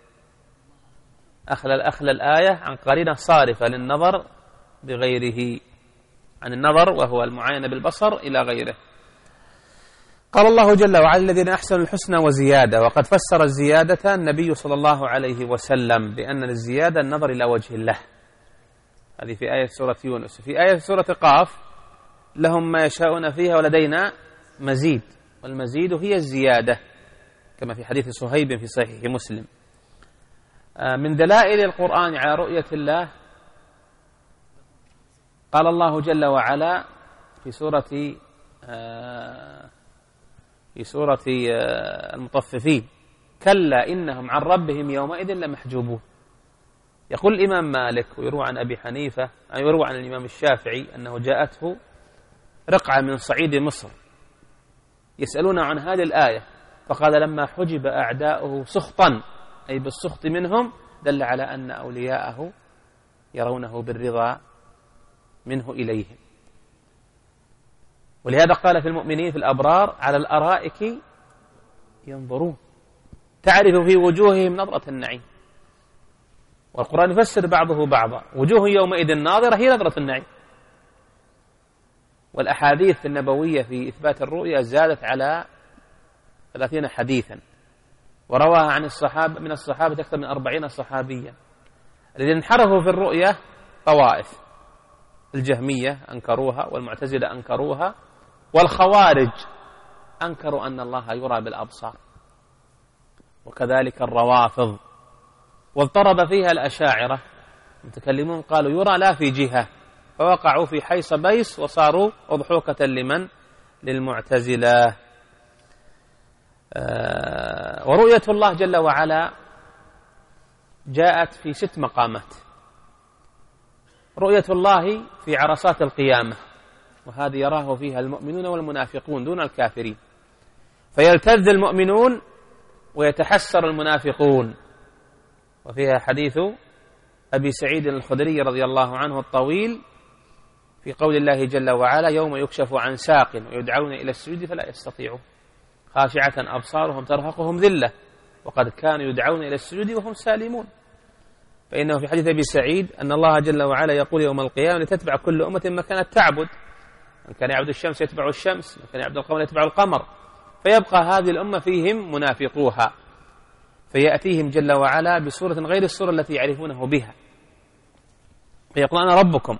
Speaker 1: أخلى الأخلى الآية عن قرينة صارفة للنظر بغيره، عن النظر وهو المعاينة بالبصر إلى غيره. قال الله جل وعلا الذين أحسنوا الحسنى وزيادة، وقد فسر الزيادة النبي صلى الله عليه وسلم بأن الزيادة النظر إلى وجه الله. هذه في آية سورة يونس. في آية سورة قاف لهم ما يشاءون فيها ولدينا مزيد، والمزيد هي الزيادة كما في حديث صهيب في صحيح مسلم. من دلائل القرآن على رؤية الله قال الله جل وعلا في سورة في سورة المطففين كلا إنهم عن ربهم يومئذ لمحجوبون. يقول الإمام مالك ويروى عن أبي حنيفة ويروى عن الإمام الشافعي أنه جاءته رقعة من صعيد مصر يسألون عن هذه الآية، فقال لما حجب أعداؤه سخطا أي بالسخط منهم دل على أن أولياءه يرونه بالرضا منه إليهم. ولهذا قال في المؤمنين في الأبرار على الأرائك ينظرون تعرف في وجوههم نظرة النعيم. والقرآن يفسر بعضه بعضا، وجوه يومئذ ناظرة هي نظرة النعيم. والأحاديث النبوية في إثبات الرؤيا زادت على ثلاثين حديثا، ورواها عن الصحابة من الصحابة أكثر من أربعين صحابيا. الذين انحرفوا في الرؤيا طوائف، الجهمية أنكروها، والمعتزلة أنكروها، والخوارج أنكروا أن الله يرى بالأبصار، وكذلك الروافض. واضطرب فيها الأشاعرة المتكلمون قالوا يرى لا في جهة، فوقعوا في حيص بيص وصاروا أضحوكة لمن للمعتزلة. آه ورؤية الله جل وعلا جاءت في ست مقامات. رؤية الله في عرصات القيامة، وهذه يراه فيها المؤمنون والمنافقون دون الكافرين، فيلتذ المؤمنون ويتحسر المنافقون. وفيها حديث أبي سعيد الخدري رضي الله عنه الطويل في قول الله جل وعلا يوم يكشف عن ساق ويدعون إلى السجود فلا يستطيعون خاشعة أبصارهم ترهقهم ذلة وقد كانوا يدعون إلى السجود وهم سالمون. فإنه في حديث أبي سعيد أن الله جل وعلا يقول يوم القيامة لتتبع كل أمة ما كانت تعبد، من كان يعبد الشمس يتبع الشمس، من كان يعبد القمر يتبع القمر، فيبقى هذه الأمة فيهم منافقوها، فيأتيهم جل وعلا بصورة غير الصورة التي يعرفونه بها، فيقول أنا ربكم،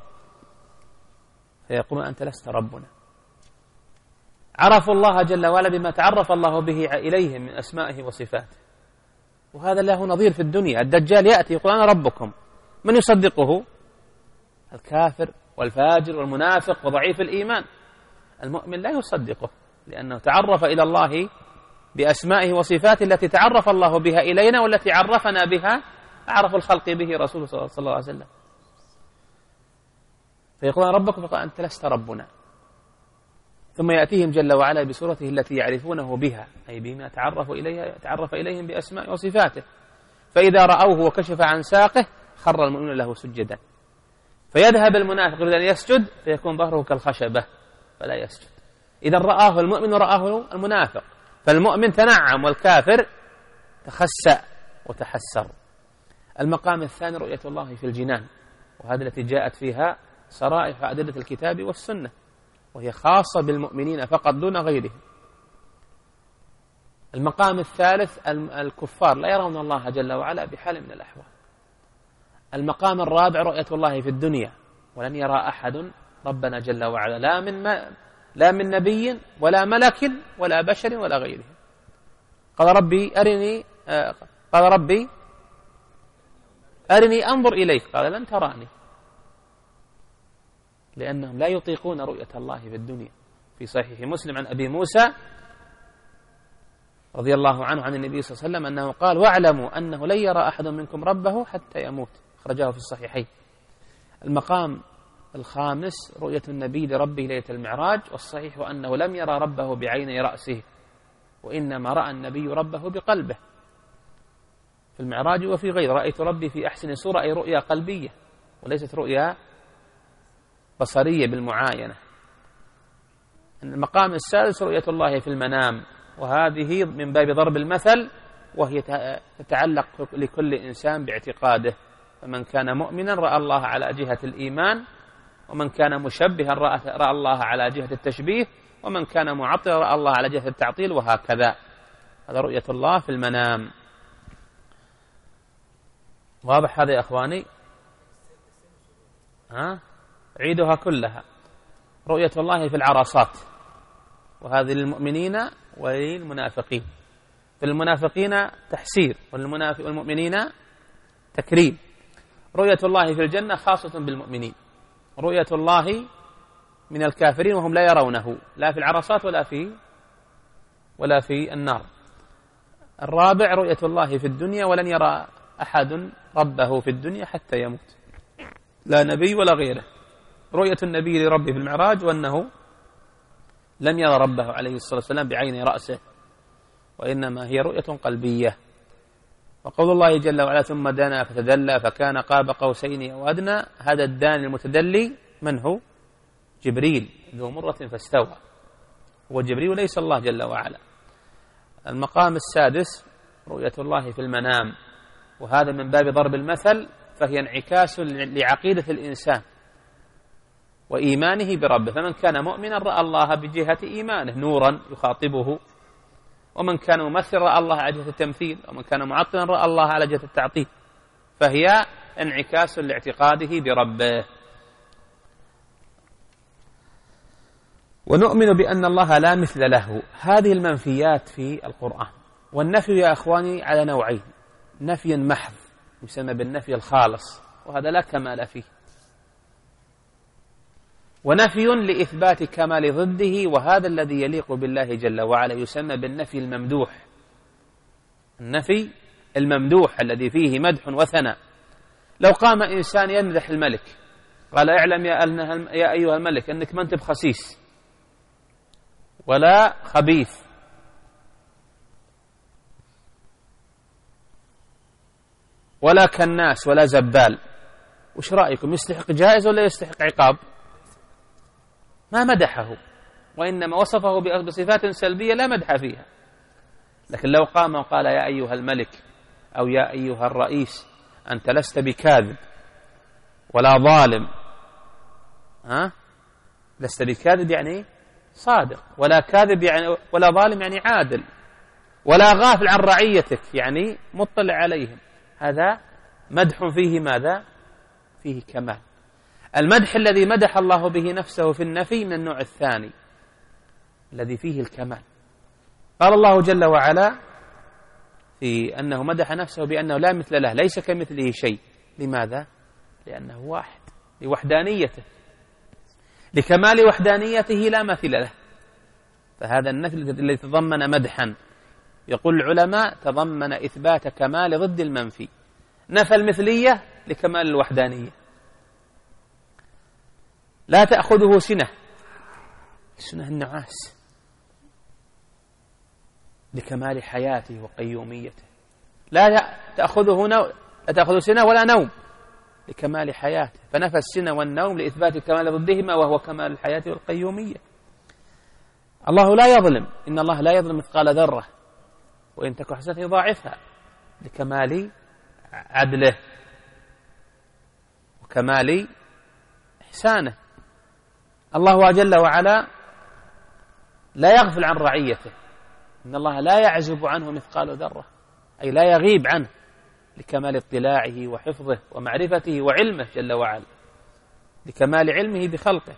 Speaker 1: فيقول أنت لست ربنا. عرفوا الله جل وعلا بما تعرف الله به إليهم من أسمائه وصفاته، وهذا له نظير في الدنيا. الدجال يأتي يقول أنا ربكم، من يصدقه؟ الكافر والفاجر والمنافق وضعيف الإيمان. المؤمن لا يصدقه لأنه تعرف إلى الله بأسمائه وصفاته التي تعرف الله بها إلينا والتي عرفنا بها أعرف الخلق به رسول صلى الله عليه وسلم. فيقول أنا ربكم، فقال أنت لست ربنا. ثم يأتيهم جل وعلا بصورته التي يعرفونه بها، أي بما تعرفوا إليها تعرف إليهم بأسماء وصفاته. فإذا رأوه وكشف عن ساقه خر المؤمنون له سجدا، فيذهب المنافق يريد أن يسجد فيكون ظهره كالخشبة فلا يسجد. إذا رآه المؤمن ورآه المنافق، فالمؤمن تنعم والكافر تخسأ وتحسر. المقام الثاني رؤية الله في الجنان، وهذه التي جاءت فيها صرائح أدلة الكتاب والسنة، وهي خاصة بالمؤمنين فقط دون غيرهم. المقام الثالث الكفار لا يرون الله جل وعلا بحال من الأحوال. المقام الرابع رؤية الله في الدنيا، ولن يرى أحد ربنا جل وعلا لا من ما لا من نبي ولا ملك ولا بشر ولا غيره. قال ربي أرني آه قال ربي أرني أنظر إليك، قال لن تراني، لأنهم لا يطيقون رؤية الله في الدنيا. في صحيح مسلم عن أبي موسى رضي الله عنه عن النبي صلى الله عليه وسلم أنه قال واعلموا أنه لن يرى أحد منكم ربه حتى يموت، أخرجه في الصحيحين. المقام الخامس رؤية النبي لربه ليلة المعراج، والصحيح أنه لم يرى ربه بعيني رأسه، وإنما رأى النبي ربه بقلبه في المعراج وفي غير. رأيت ربي في أحسن صورة، أي رؤيا قلبية وليست رؤيا بصرية بالمعاينة. المقام السادس رؤية الله في المنام، وهذه من باب ضرب المثل، وهي تتعلق لكل إنسان باعتقاده. فمن كان مؤمنا رأى الله على جهة الإيمان، ومن كان مشبها رأى الله على جهة التشبيه، ومن كان معطلا رأى الله على جهة التعطيل، وهكذا. هذا رؤية الله في المنام. واضح هذا يا أخواني؟ ها؟ عيدها كلها. رؤية الله في العرصات، وهذه للمؤمنين وللمنافقين. في المنافقين تحسير، والمؤمنين تكريم. رؤية الله في الجنة خاصة بالمؤمنين. رؤية الله من الكافرين وهم لا يرونه، لا في العرصات ولا في ولا في النار. الرابع رؤية الله في الدنيا، ولن يرى أحد ربه في الدنيا حتى يموت، لا نبي ولا غيره. رؤية النبي لربه في المعراج، وأنه لم يرى ربه عليه الصلاة والسلام بعين رأسه، وإنما هي رؤية قلبية. وقول الله جل وعلا ثم دنا فتدلى فكان قاب قوسين أو أدنى، هذا الداني المتدلي من هو؟ جبريل ذو مرة فاستوى، هو جبريل ليس الله جل وعلا. المقام السادس رؤية الله في المنام، وهذا من باب ضرب المثل، فهي انعكاس لعقيدة الإنسان وإيمانه بربه. فمن كان مؤمنا رأى الله بجهة إيمانه نورا يخاطبه، ومن كان ممثلا رأى الله على جهة التمثيل، ومن كان معطلا رأى الله على جهة التعطيل، فهي انعكاس لاعتقاده بربه. ونؤمن بأن الله لا مثل له. هذه المنفيات في القرآن. والنفي يا أخواني على نوعين: نفي محض يسمى بالنفي الخالص، وهذا لا كمال فيه، ونفي لإثبات كمال ضده، وهذا الذي يليق بالله جل وعلا يسمى بالنفي الممدوح. النفي الممدوح الذي فيه مدح وثناء. لو قام إنسان يمدح الملك قال اعلم يا أيها الملك أنك ما أنت بخسيس ولا خبيث ولا كناس ولا زبال، وش رأيكم؟ يستحق جائزة ولا يستحق عقاب؟ ما مدحه، وإنما وصفه بصفات سلبية لا مدح فيها. لكن لو قام وقال يا أيها الملك أو يا أيها الرئيس أنت لست بكاذب ولا ظالم، ها؟ لست بكاذب يعني صادق، ولا كاذب يعني ولا ظالم يعني عادل، ولا غافل عن رعيتك يعني مطلع عليهم. هذا مدح فيه ماذا؟ فيه كمال. المدح الذي مدح الله به نفسه في النفي من النوع الثاني الذي فيه الكمال. قال الله جل وعلا في أنه مدح نفسه بأنه لا مثل له، ليس كمثله شيء. لماذا؟ لأنه واحد، لوحدانيته، لكمال وحدانيته لا مثيل له. فهذا النفي الذي تضمن مدحا، يقول العلماء تضمن إثبات كمال ضد المنفي. نفى المثلية لكمال الوحدانية. لا تأخذه سنة، السنة النعاس، لكمال حياته وقيوميته. لا تأخذه نو... لا تأخذه سنة ولا نوم، لكمال حياته. فنفى السنة والنوم لإثبات كمال ضدهما وهو كمال الحياة والقيومية. الله لا يظلم، إن الله لا يظلم مثقال ذرة وإن تك حسنة يضاعفها، لكمال عدله وكمال إحسانه. الله جل وعلا لا يغفل عن رعيته، إن الله لا يعزب عنه مثقال ذرة، أي لا يغيب عنه، لكمال اطلاعه وحفظه ومعرفته وعلمه جل وعلا، لكمال علمه بخلقه.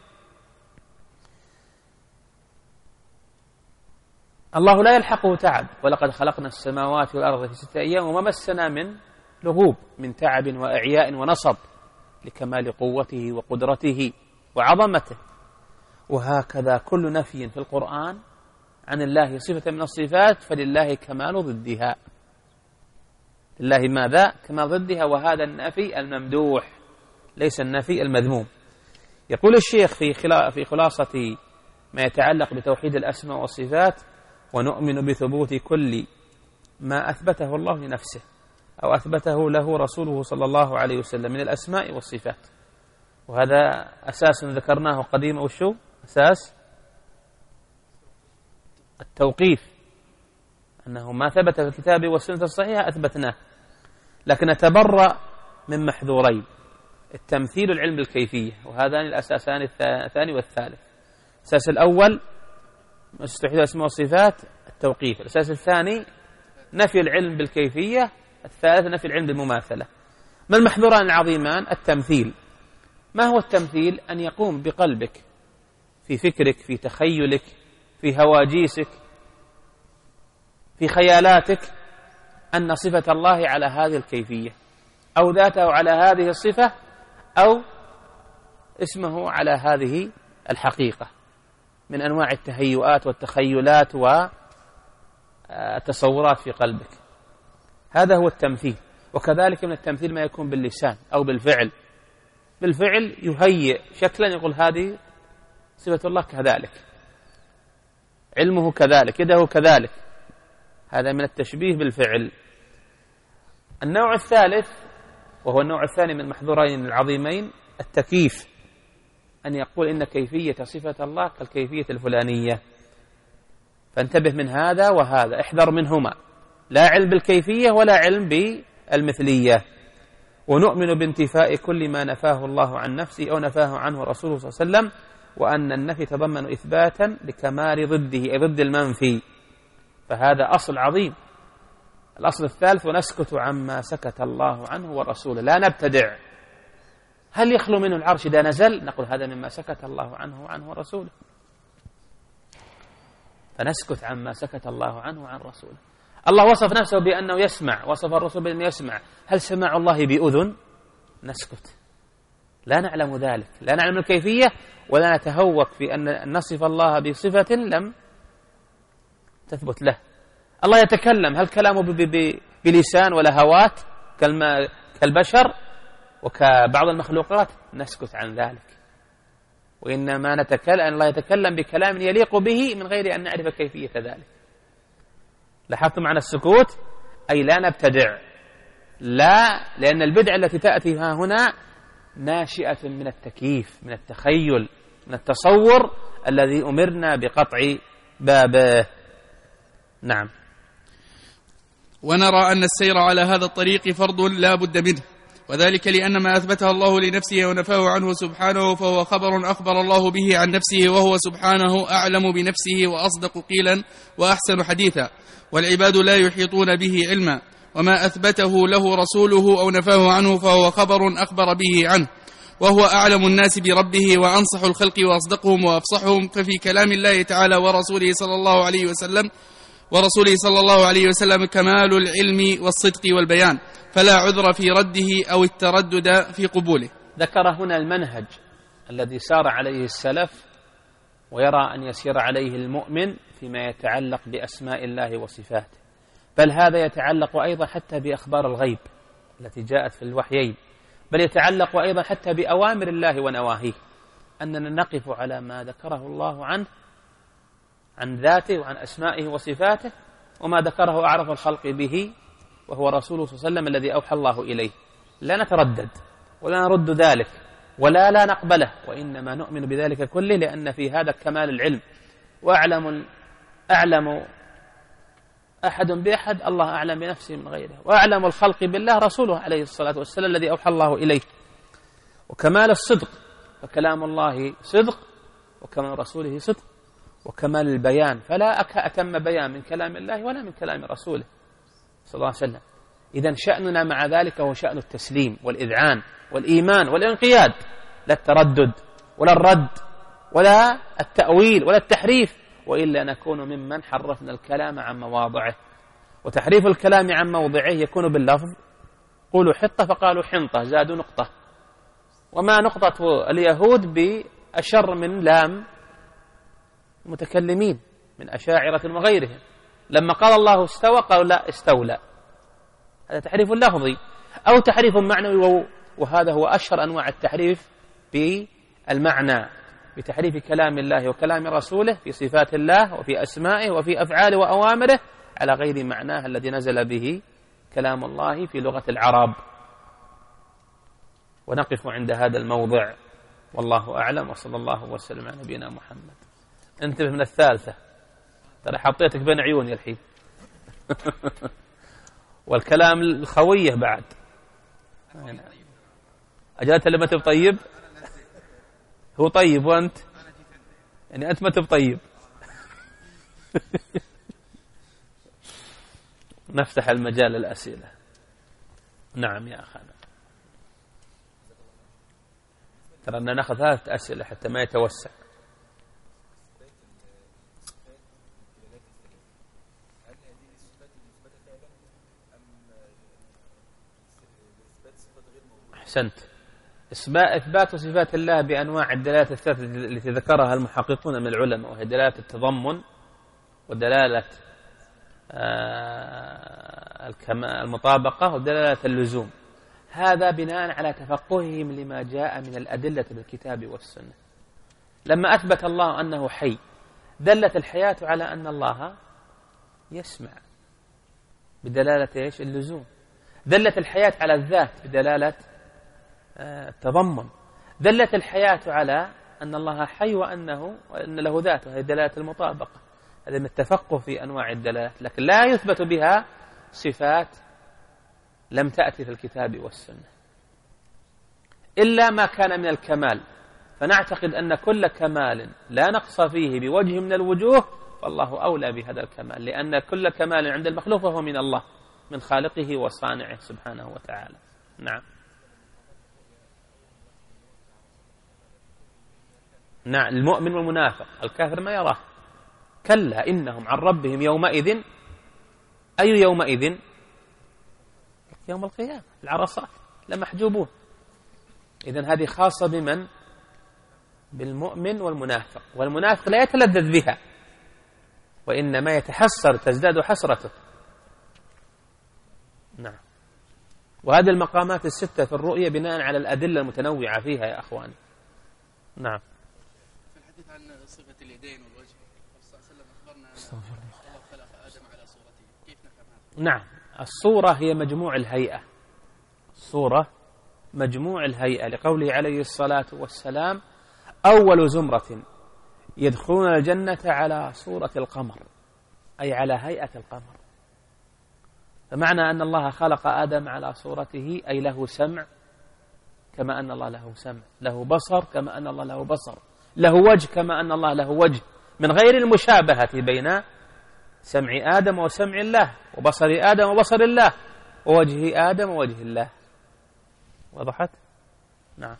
Speaker 1: الله لا يلحقه تعب، ولقد خلقنا السماوات والأرض في ستة أيام وما مسنا من لغوب، من تعب وإعياء ونصب، لكمال قوته وقدرته وعظمته. وهكذا كل نفي في القرآن عن الله صفة من الصفات فلله كمال ضدها، لله ماذا؟ كمال ضدها، وهذا النفي الممدوح ليس النفي المذموم. يقول الشيخ في في خلاصة ما يتعلق بتوحيد الأسماء والصفات: ونؤمن بثبوت كل ما أثبته الله لنفسه أو أثبته له رسوله صلى الله عليه وسلم من الأسماء والصفات. وهذا أساس ذكرناه قديما، وشو أساس التوقيف، أنه ما ثبت في الكتاب والسنة الصحيحة أثبتناه. لكن نتبرأ من محذورين: التمثيل والعلم بالكيفية، وهذان الأساسان الثاني والثالث. الأساس الأول توحيد الأسماء والصفات التوقيف، الأساس الثاني نفي العلم بالكيفية، الثالث نفي العلم بالمماثلة. ما المحذوران العظيمان؟ التمثيل. ما هو التمثيل؟ أن يقوم بقلبك، في فكرك، في تخيلك، في هواجيسك، في خيالاتك، أن صفة الله على هذه الكيفية، أو ذاته على هذه الصفة، أو اسمه على هذه الحقيقة، من أنواع التهيؤات والتخيلات والتصورات في قلبك. هذا هو التمثيل. وكذلك من التمثيل ما يكون باللسان أو بالفعل. بالفعل يهيئ شكلا، يقول هذه صفة الله كذلك، علمه كذلك، يده كذلك. هذا من التشبيه بالفعل. النوع الثالث وهو النوع الثاني من المحذورين العظيمين: التكييف، أن يقول إن كيفية صفة الله كالكيفية الفلانية. فانتبه من هذا وهذا، احذر منهما، لا علم بالكيفية ولا علم بالمثلية. ونؤمن بانتفاء كل ما نفاه الله عن نفسه أو نفاه عنه رسوله صلى الله عليه وسلم، وأن النفي يتضمن إثباتا لكمال ضده أي ضد المنفي. فهذا أصل عظيم. الأصل الثالث: ونسكت عما سكت الله عنه ورسوله، لا نبتدع. هل يخلو منه العرش إذا نزل؟ نقول هذا مما سكت الله عنه وعنه ورسوله، فنسكت عما سكت الله عنه وعن رسوله. الله وصف نفسه بأنه يسمع، وصف الرسول بأنه يسمع. هل سماع الله بأذن؟ نسكت، لا نعلم ذلك، لا نعلم الكيفية، ولا نتهوك في أن نصف الله بصفة لم تثبت له. الله يتكلم، هل كلامه بلسان ولا هوات كالبشر وكبعض المخلوقات؟ نسكت عن ذلك. وإنما نتكلم أن الله يتكلم بكلام يليق به من غير أن نعرف كيفية ذلك. لاحظتم معنى السكوت؟ أي لا نبتدع، لا، لأن البدع التي تأتي ها هنا ناشئة من التكييف، من التخيل، من التصور الذي أمرنا بقطع بابه. نعم.
Speaker 2: ونرى أن السير على هذا الطريق فرض لا بد منه، وذلك لأن ما أثبته الله لنفسه ونفاه عنه سبحانه فهو خبر أخبر الله به عن نفسه، وهو سبحانه أعلم بنفسه وأصدق قيلا وأحسن حديثا، والعباد لا يحيطون به علما. وما أثبته له رسوله أو نفاه عنه فهو خبر أخبر به عنه، وهو أعلم الناس بربه وأنصح الخلق وأصدقهم وأفصحهم. ففي كلام الله تعالى ورسوله صلى الله عليه وسلم ورسوله صلى الله عليه وسلم كمال العلم والصدق والبيان، فلا عذر في رده أو التردد في قبوله.
Speaker 1: ذكر هنا المنهج الذي سار عليه السلف ويرى أن يسير عليه المؤمن فيما يتعلق بأسماء الله وصفاته، بل هذا يتعلق أيضا حتى بأخبار الغيب التي جاءت في الوحيين، بل يتعلق أيضا حتى بأوامر الله ونواهيه، أننا نقف على ما ذكره الله عنه عن ذاته وعن أسمائه وصفاته، وما ذكره أعرف الخلق به وهو رسوله صلى الله عليه وسلم الذي أوحى الله إليه. لا نتردد ولا نرد ذلك ولا لا نقبله، وإنما نؤمن بذلك كله، لأن في هذا كمال العلم. وأعلم أعلم أحد بأحد الله أعلم بنفسه من غيره، وأعلم الخلق بالله رسوله عليه الصلاة والسلام الذي أوحى الله إليه. وكمال الصدق، فكلام الله صدق وكمال رسوله صدق، وكمال البيان، فلا أتم بيان من كلام الله ولا من كلام رسوله صلى الله عليه وسلم. إذن شأننا مع ذلك هو شأن التسليم والإذعان والإيمان والانقياد، لا التردد ولا الرد ولا التأويل ولا التحريف، وإلا نكون ممن حرفنا الكلام عن مواضعه. وتحريف الكلام عن موضعه يكون باللفظ، قولوا حطة فقالوا حنطة زادوا نقطة، وما نقطة اليهود بأشر من لام متكلمين من أشاعرة وغيرهم، لما قال الله استوى قالوا لا استولى. هذا تحريف لفظي أو تحريف معنوي، وهذا هو أشهر أنواع التحريف بالمعنى، بتحريف كلام الله وكلام رسوله في صفات الله وفي أسمائه وفي أفعاله وأوامره على غير معناه الذي نزل به كلام الله في لغة العرب. ونقف عند هذا الموضع والله أعلم، وصلى الله وسلم على نبينا محمد. انتبه من الثالثة، ترى حطيتك بين عيوني الحين. والكلام الخوية بعد أجلت لما تب طيب، هو طيب وأنت يعني أنت ما تب طيب. نفتح المجال للأسئلة. نعم يا أخانا، ترى أننا نأخذ ثلاث أسئلة حتى ما يتوسع. أحسنت. إثبات صفات الله بأنواع الدلالات الثلاثة التي ذكرها المحققون من العلماء، وهي دلالة التضمن ودلالة المطابقة ودلالة اللزوم، هذا بناء على تفقههم لما جاء من الأدلة بالكتاب والسنة. لما أثبت الله أنه حي دلت الحياة على أن الله يسمع بدلالة إيش؟ اللزوم. دلت الحياة على الذات بدلالة التضمن. دلت الحياة على أن الله حي وأنه وأن له ذات، وهي دلالة المطابقة. هذا من التفقه في أنواع الدلالات، لكن لا يثبت بها صفات لم تأتي في الكتاب والسنة إلا ما كان من الكمال، فنعتقد أن كل كمال لا نقص فيه بوجه من الوجوه فالله أولى بهذا الكمال، لأن كل كمال عند المخلوق فهو من الله، من خالقه وصانعه سبحانه وتعالى. نعم نعم. المؤمن والمنافق، الكافر ما يراه، كلا إنهم عن ربهم يومئذ، أي يومئذ؟ يوم القيامة العرصات لمحجوبون. إذن هذه خاصة بمن؟ بالمؤمن والمنافق، والمنافق لا يتلذذ بها وإنما يتحسر، تزداد حسرته. نعم. وهذه المقامات الستة في الرؤية بناء على الأدلة المتنوعة فيها يا أخواني. نعم.
Speaker 2: في الحديث عن صفة اليدين والوجه، صلى الله عليه وسلم أخبرنا أن الله خلق آدم على صورته، كيف نفهم هذا؟
Speaker 1: نعم. الصورة هي مجموع الهيئة، الصورة مجموع الهيئة، لقوله عليه الصلاة والسلام أول زمرة يدخلون الجنة على صورة القمر، أي على هيئة القمر. فمعنى أن الله خلق آدم على صورته أي له سمع كما أن الله له سمع، له بصر كما أن الله له بصر، له وجه كما أن الله له وجه، من غير المشابهة بين سمع آدم وسمع الله، وبصر آدم وبصر الله، ووجه آدم ووجه الله. وضحت؟ نعم.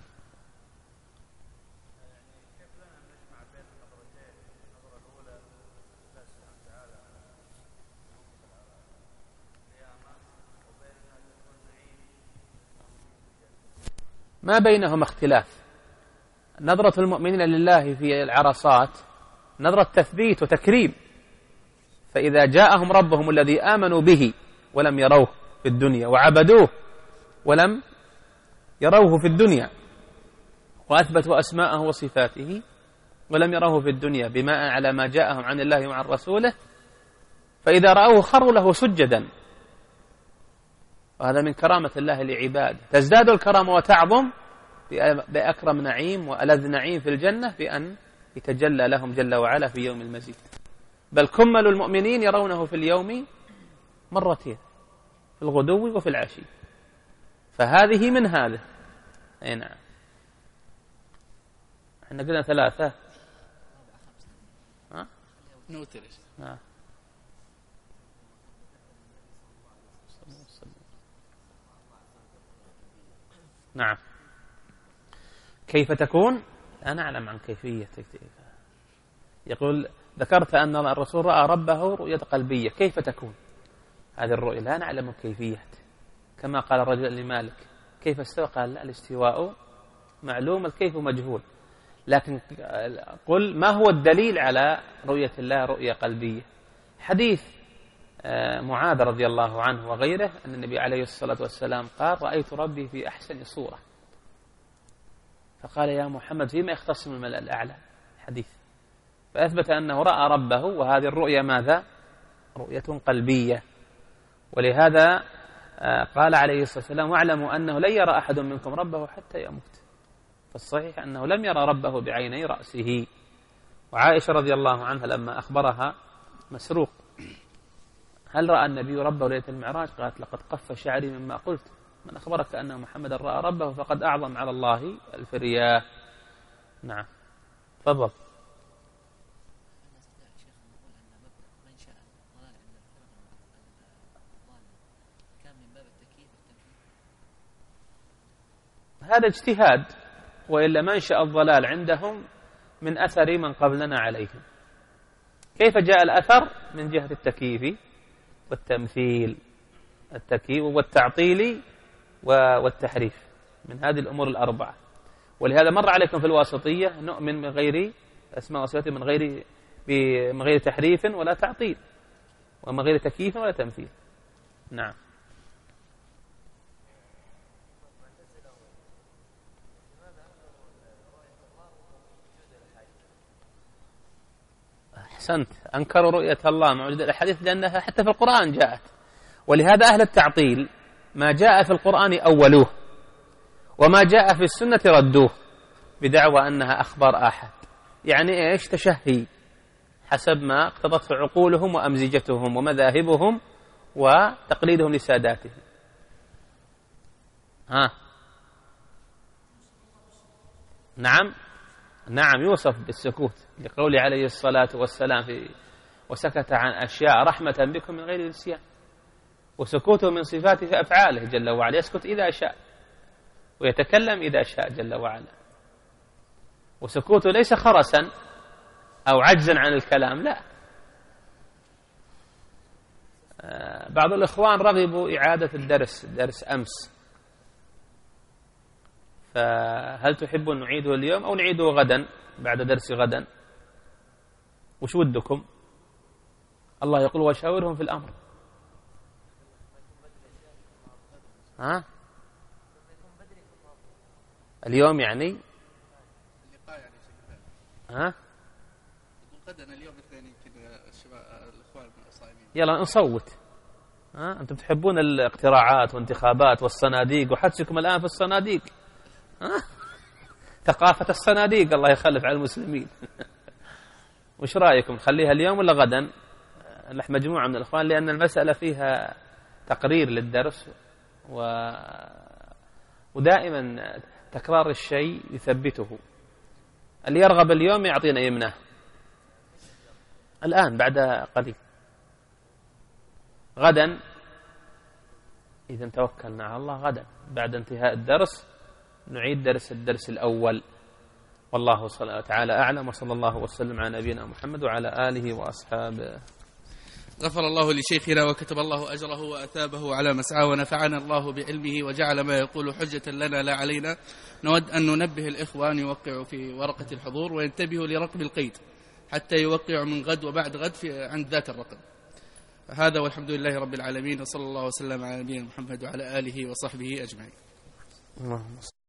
Speaker 1: ما بينهما اختلاف. نظرة المؤمنين لله في العرصات نظرة تثبيت وتكريم، فإذا جاءهم ربهم الذي آمنوا به ولم يروه في الدنيا وعبدوه ولم يروه في الدنيا وأثبتوا أسماءه وصفاته ولم يروه في الدنيا بماء على ما جاءهم عن الله وعن رسوله، فإذا رأوه خروا له سجدا. وهذا من كرامة الله لعباده، تزداد الكرامة وتعظم بأكرم نعيم وألذ نعيم في الجنة بأن يتجلى لهم جل وعلا في يوم المزيد. بل كمل المؤمنين يرونه في اليوم مرتين، في الغدو وفي العشي، فهذه من هذا. أي نعم. احنا قلنا ثلاثة. ها؟
Speaker 2: نوترش.
Speaker 1: ها. نعم. كيف تكون؟ لا نعلم عن كيفية. يقول ذكرت أن الرسول رأى ربه رؤية قلبية، كيف تكون هذه الرؤية؟ لا نعلم كيفية. كما قال الرجل لمالك كيف استوى؟ قال لا، الاستواء معلوم، الكيف مجهول. لكن قل ما هو الدليل على رؤية الله رؤية قلبية؟ حديث معاذ رضي الله عنه وغيره أن النبي عليه الصلاة والسلام قال رأيت ربي في أحسن صورة، فقال يا محمد فيما يختص من الملأ الأعلى حديث، فأثبت أنه رأى ربه، وهذه الرؤية ماذا؟ رؤية قلبية. ولهذا قال عليه الصلاة والسلام واعلموا أنه لن يرى أحد منكم ربه حتى يموت، فالصحيح أنه لم يرى ربه بعيني رأسه. وعائشة رضي الله عنها لما أخبرها مسروق هل رأى النبي ربه ليلة المعراج؟ قالت لقد قف شعري مما قلت، من أخبرك أن محمدا رأى ربه فقد أعظم على الله الفرياه. نعم تفضل. هذا اجتهاد، وإلا منشأ الضلال عندهم من أثر من قبلنا عليهم. كيف جاء الأثر؟ من جهة التكييف والتمثيل، التكييف والتعطيل والتحريف، من هذه الأمور الأربعة. ولهذا مر عليكم في الواسطية نؤمن من غير أسماء وصفات، من غير من غير تحريف ولا تعطيل، ومن غير تكييف ولا تمثيل. نعم. أحسنت، أنكروا رؤية الله مع وجود الحديث لأنها حتى في القرآن جاءت. ولهذا أهل التعطيل ما جاء في القرآن أولوه، وما جاء في السنة ردوه بدعوى أنها أخبار آحاد، يعني إيش؟ تشهي حسب ما اقتضته عقولهم وأمزجتهم ومذاهبهم وتقليدهم لساداتهم. ها نعم نعم يوصف بالسكوت لقوله عليه الصلاة والسلام في وسكت عن أشياء رحمة بكم من غير نسيان، وسكوته من صفاته في أفعاله جل وعلا، يسكت إذا شاء ويتكلم إذا شاء جل وعلا، وسكوته ليس خرسا أو عجزا عن الكلام، لا. بعض الإخوان رغبوا إعادة الدرس درس أمس، فهل تحبون نعيده اليوم أو نعيده غدا بعد درس غدا؟ وش ودكم؟ الله يقول وشاورهم في الأمر. ها اليوم يعني
Speaker 2: اللقاء يعني
Speaker 1: ها
Speaker 2: غدا اليوم الاثنين يمكن الشباب الإخوان صايمين.
Speaker 1: يلا نصوت. ها أنتم تحبون الاقتراعات والانتخابات والصناديق، وحدثكم الآن في الصناديق. ها ثقافة الصناديق الله يخلف على المسلمين. وش رأيكم نخليها اليوم ولا غدا؟ نحن مجموعة من الإخوان لأن المسألة فيها تقرير للدرس و... ودائما تكرار الشيء يثبته. اللي يرغب اليوم يعطينا يمنه الآن بعد قليل. غدا إذا توكلنا على الله غدا بعد انتهاء الدرس نعيد درس الدرس الأول. والله تعالى أعلم، وصلى الله وسلم على نبينا محمد وعلى آله وأصحابه.
Speaker 2: غفر الله لشيخنا وكتب الله أجره وأثابه على مسعاه، ونفعنا الله بعلمه وجعل ما يقول حجة لنا لا علينا. نود أن ننبه الإخوة أن يوقعوا في ورقة الحضور وينتبهوا لرقم القيد حتى يوقعوا من غد وبعد غد في عند ذاك الرقم. هذا والحمد لله رب العالمين، وصلى الله وسلم على نبينا محمد وعلى آله وصحبه أجمعين.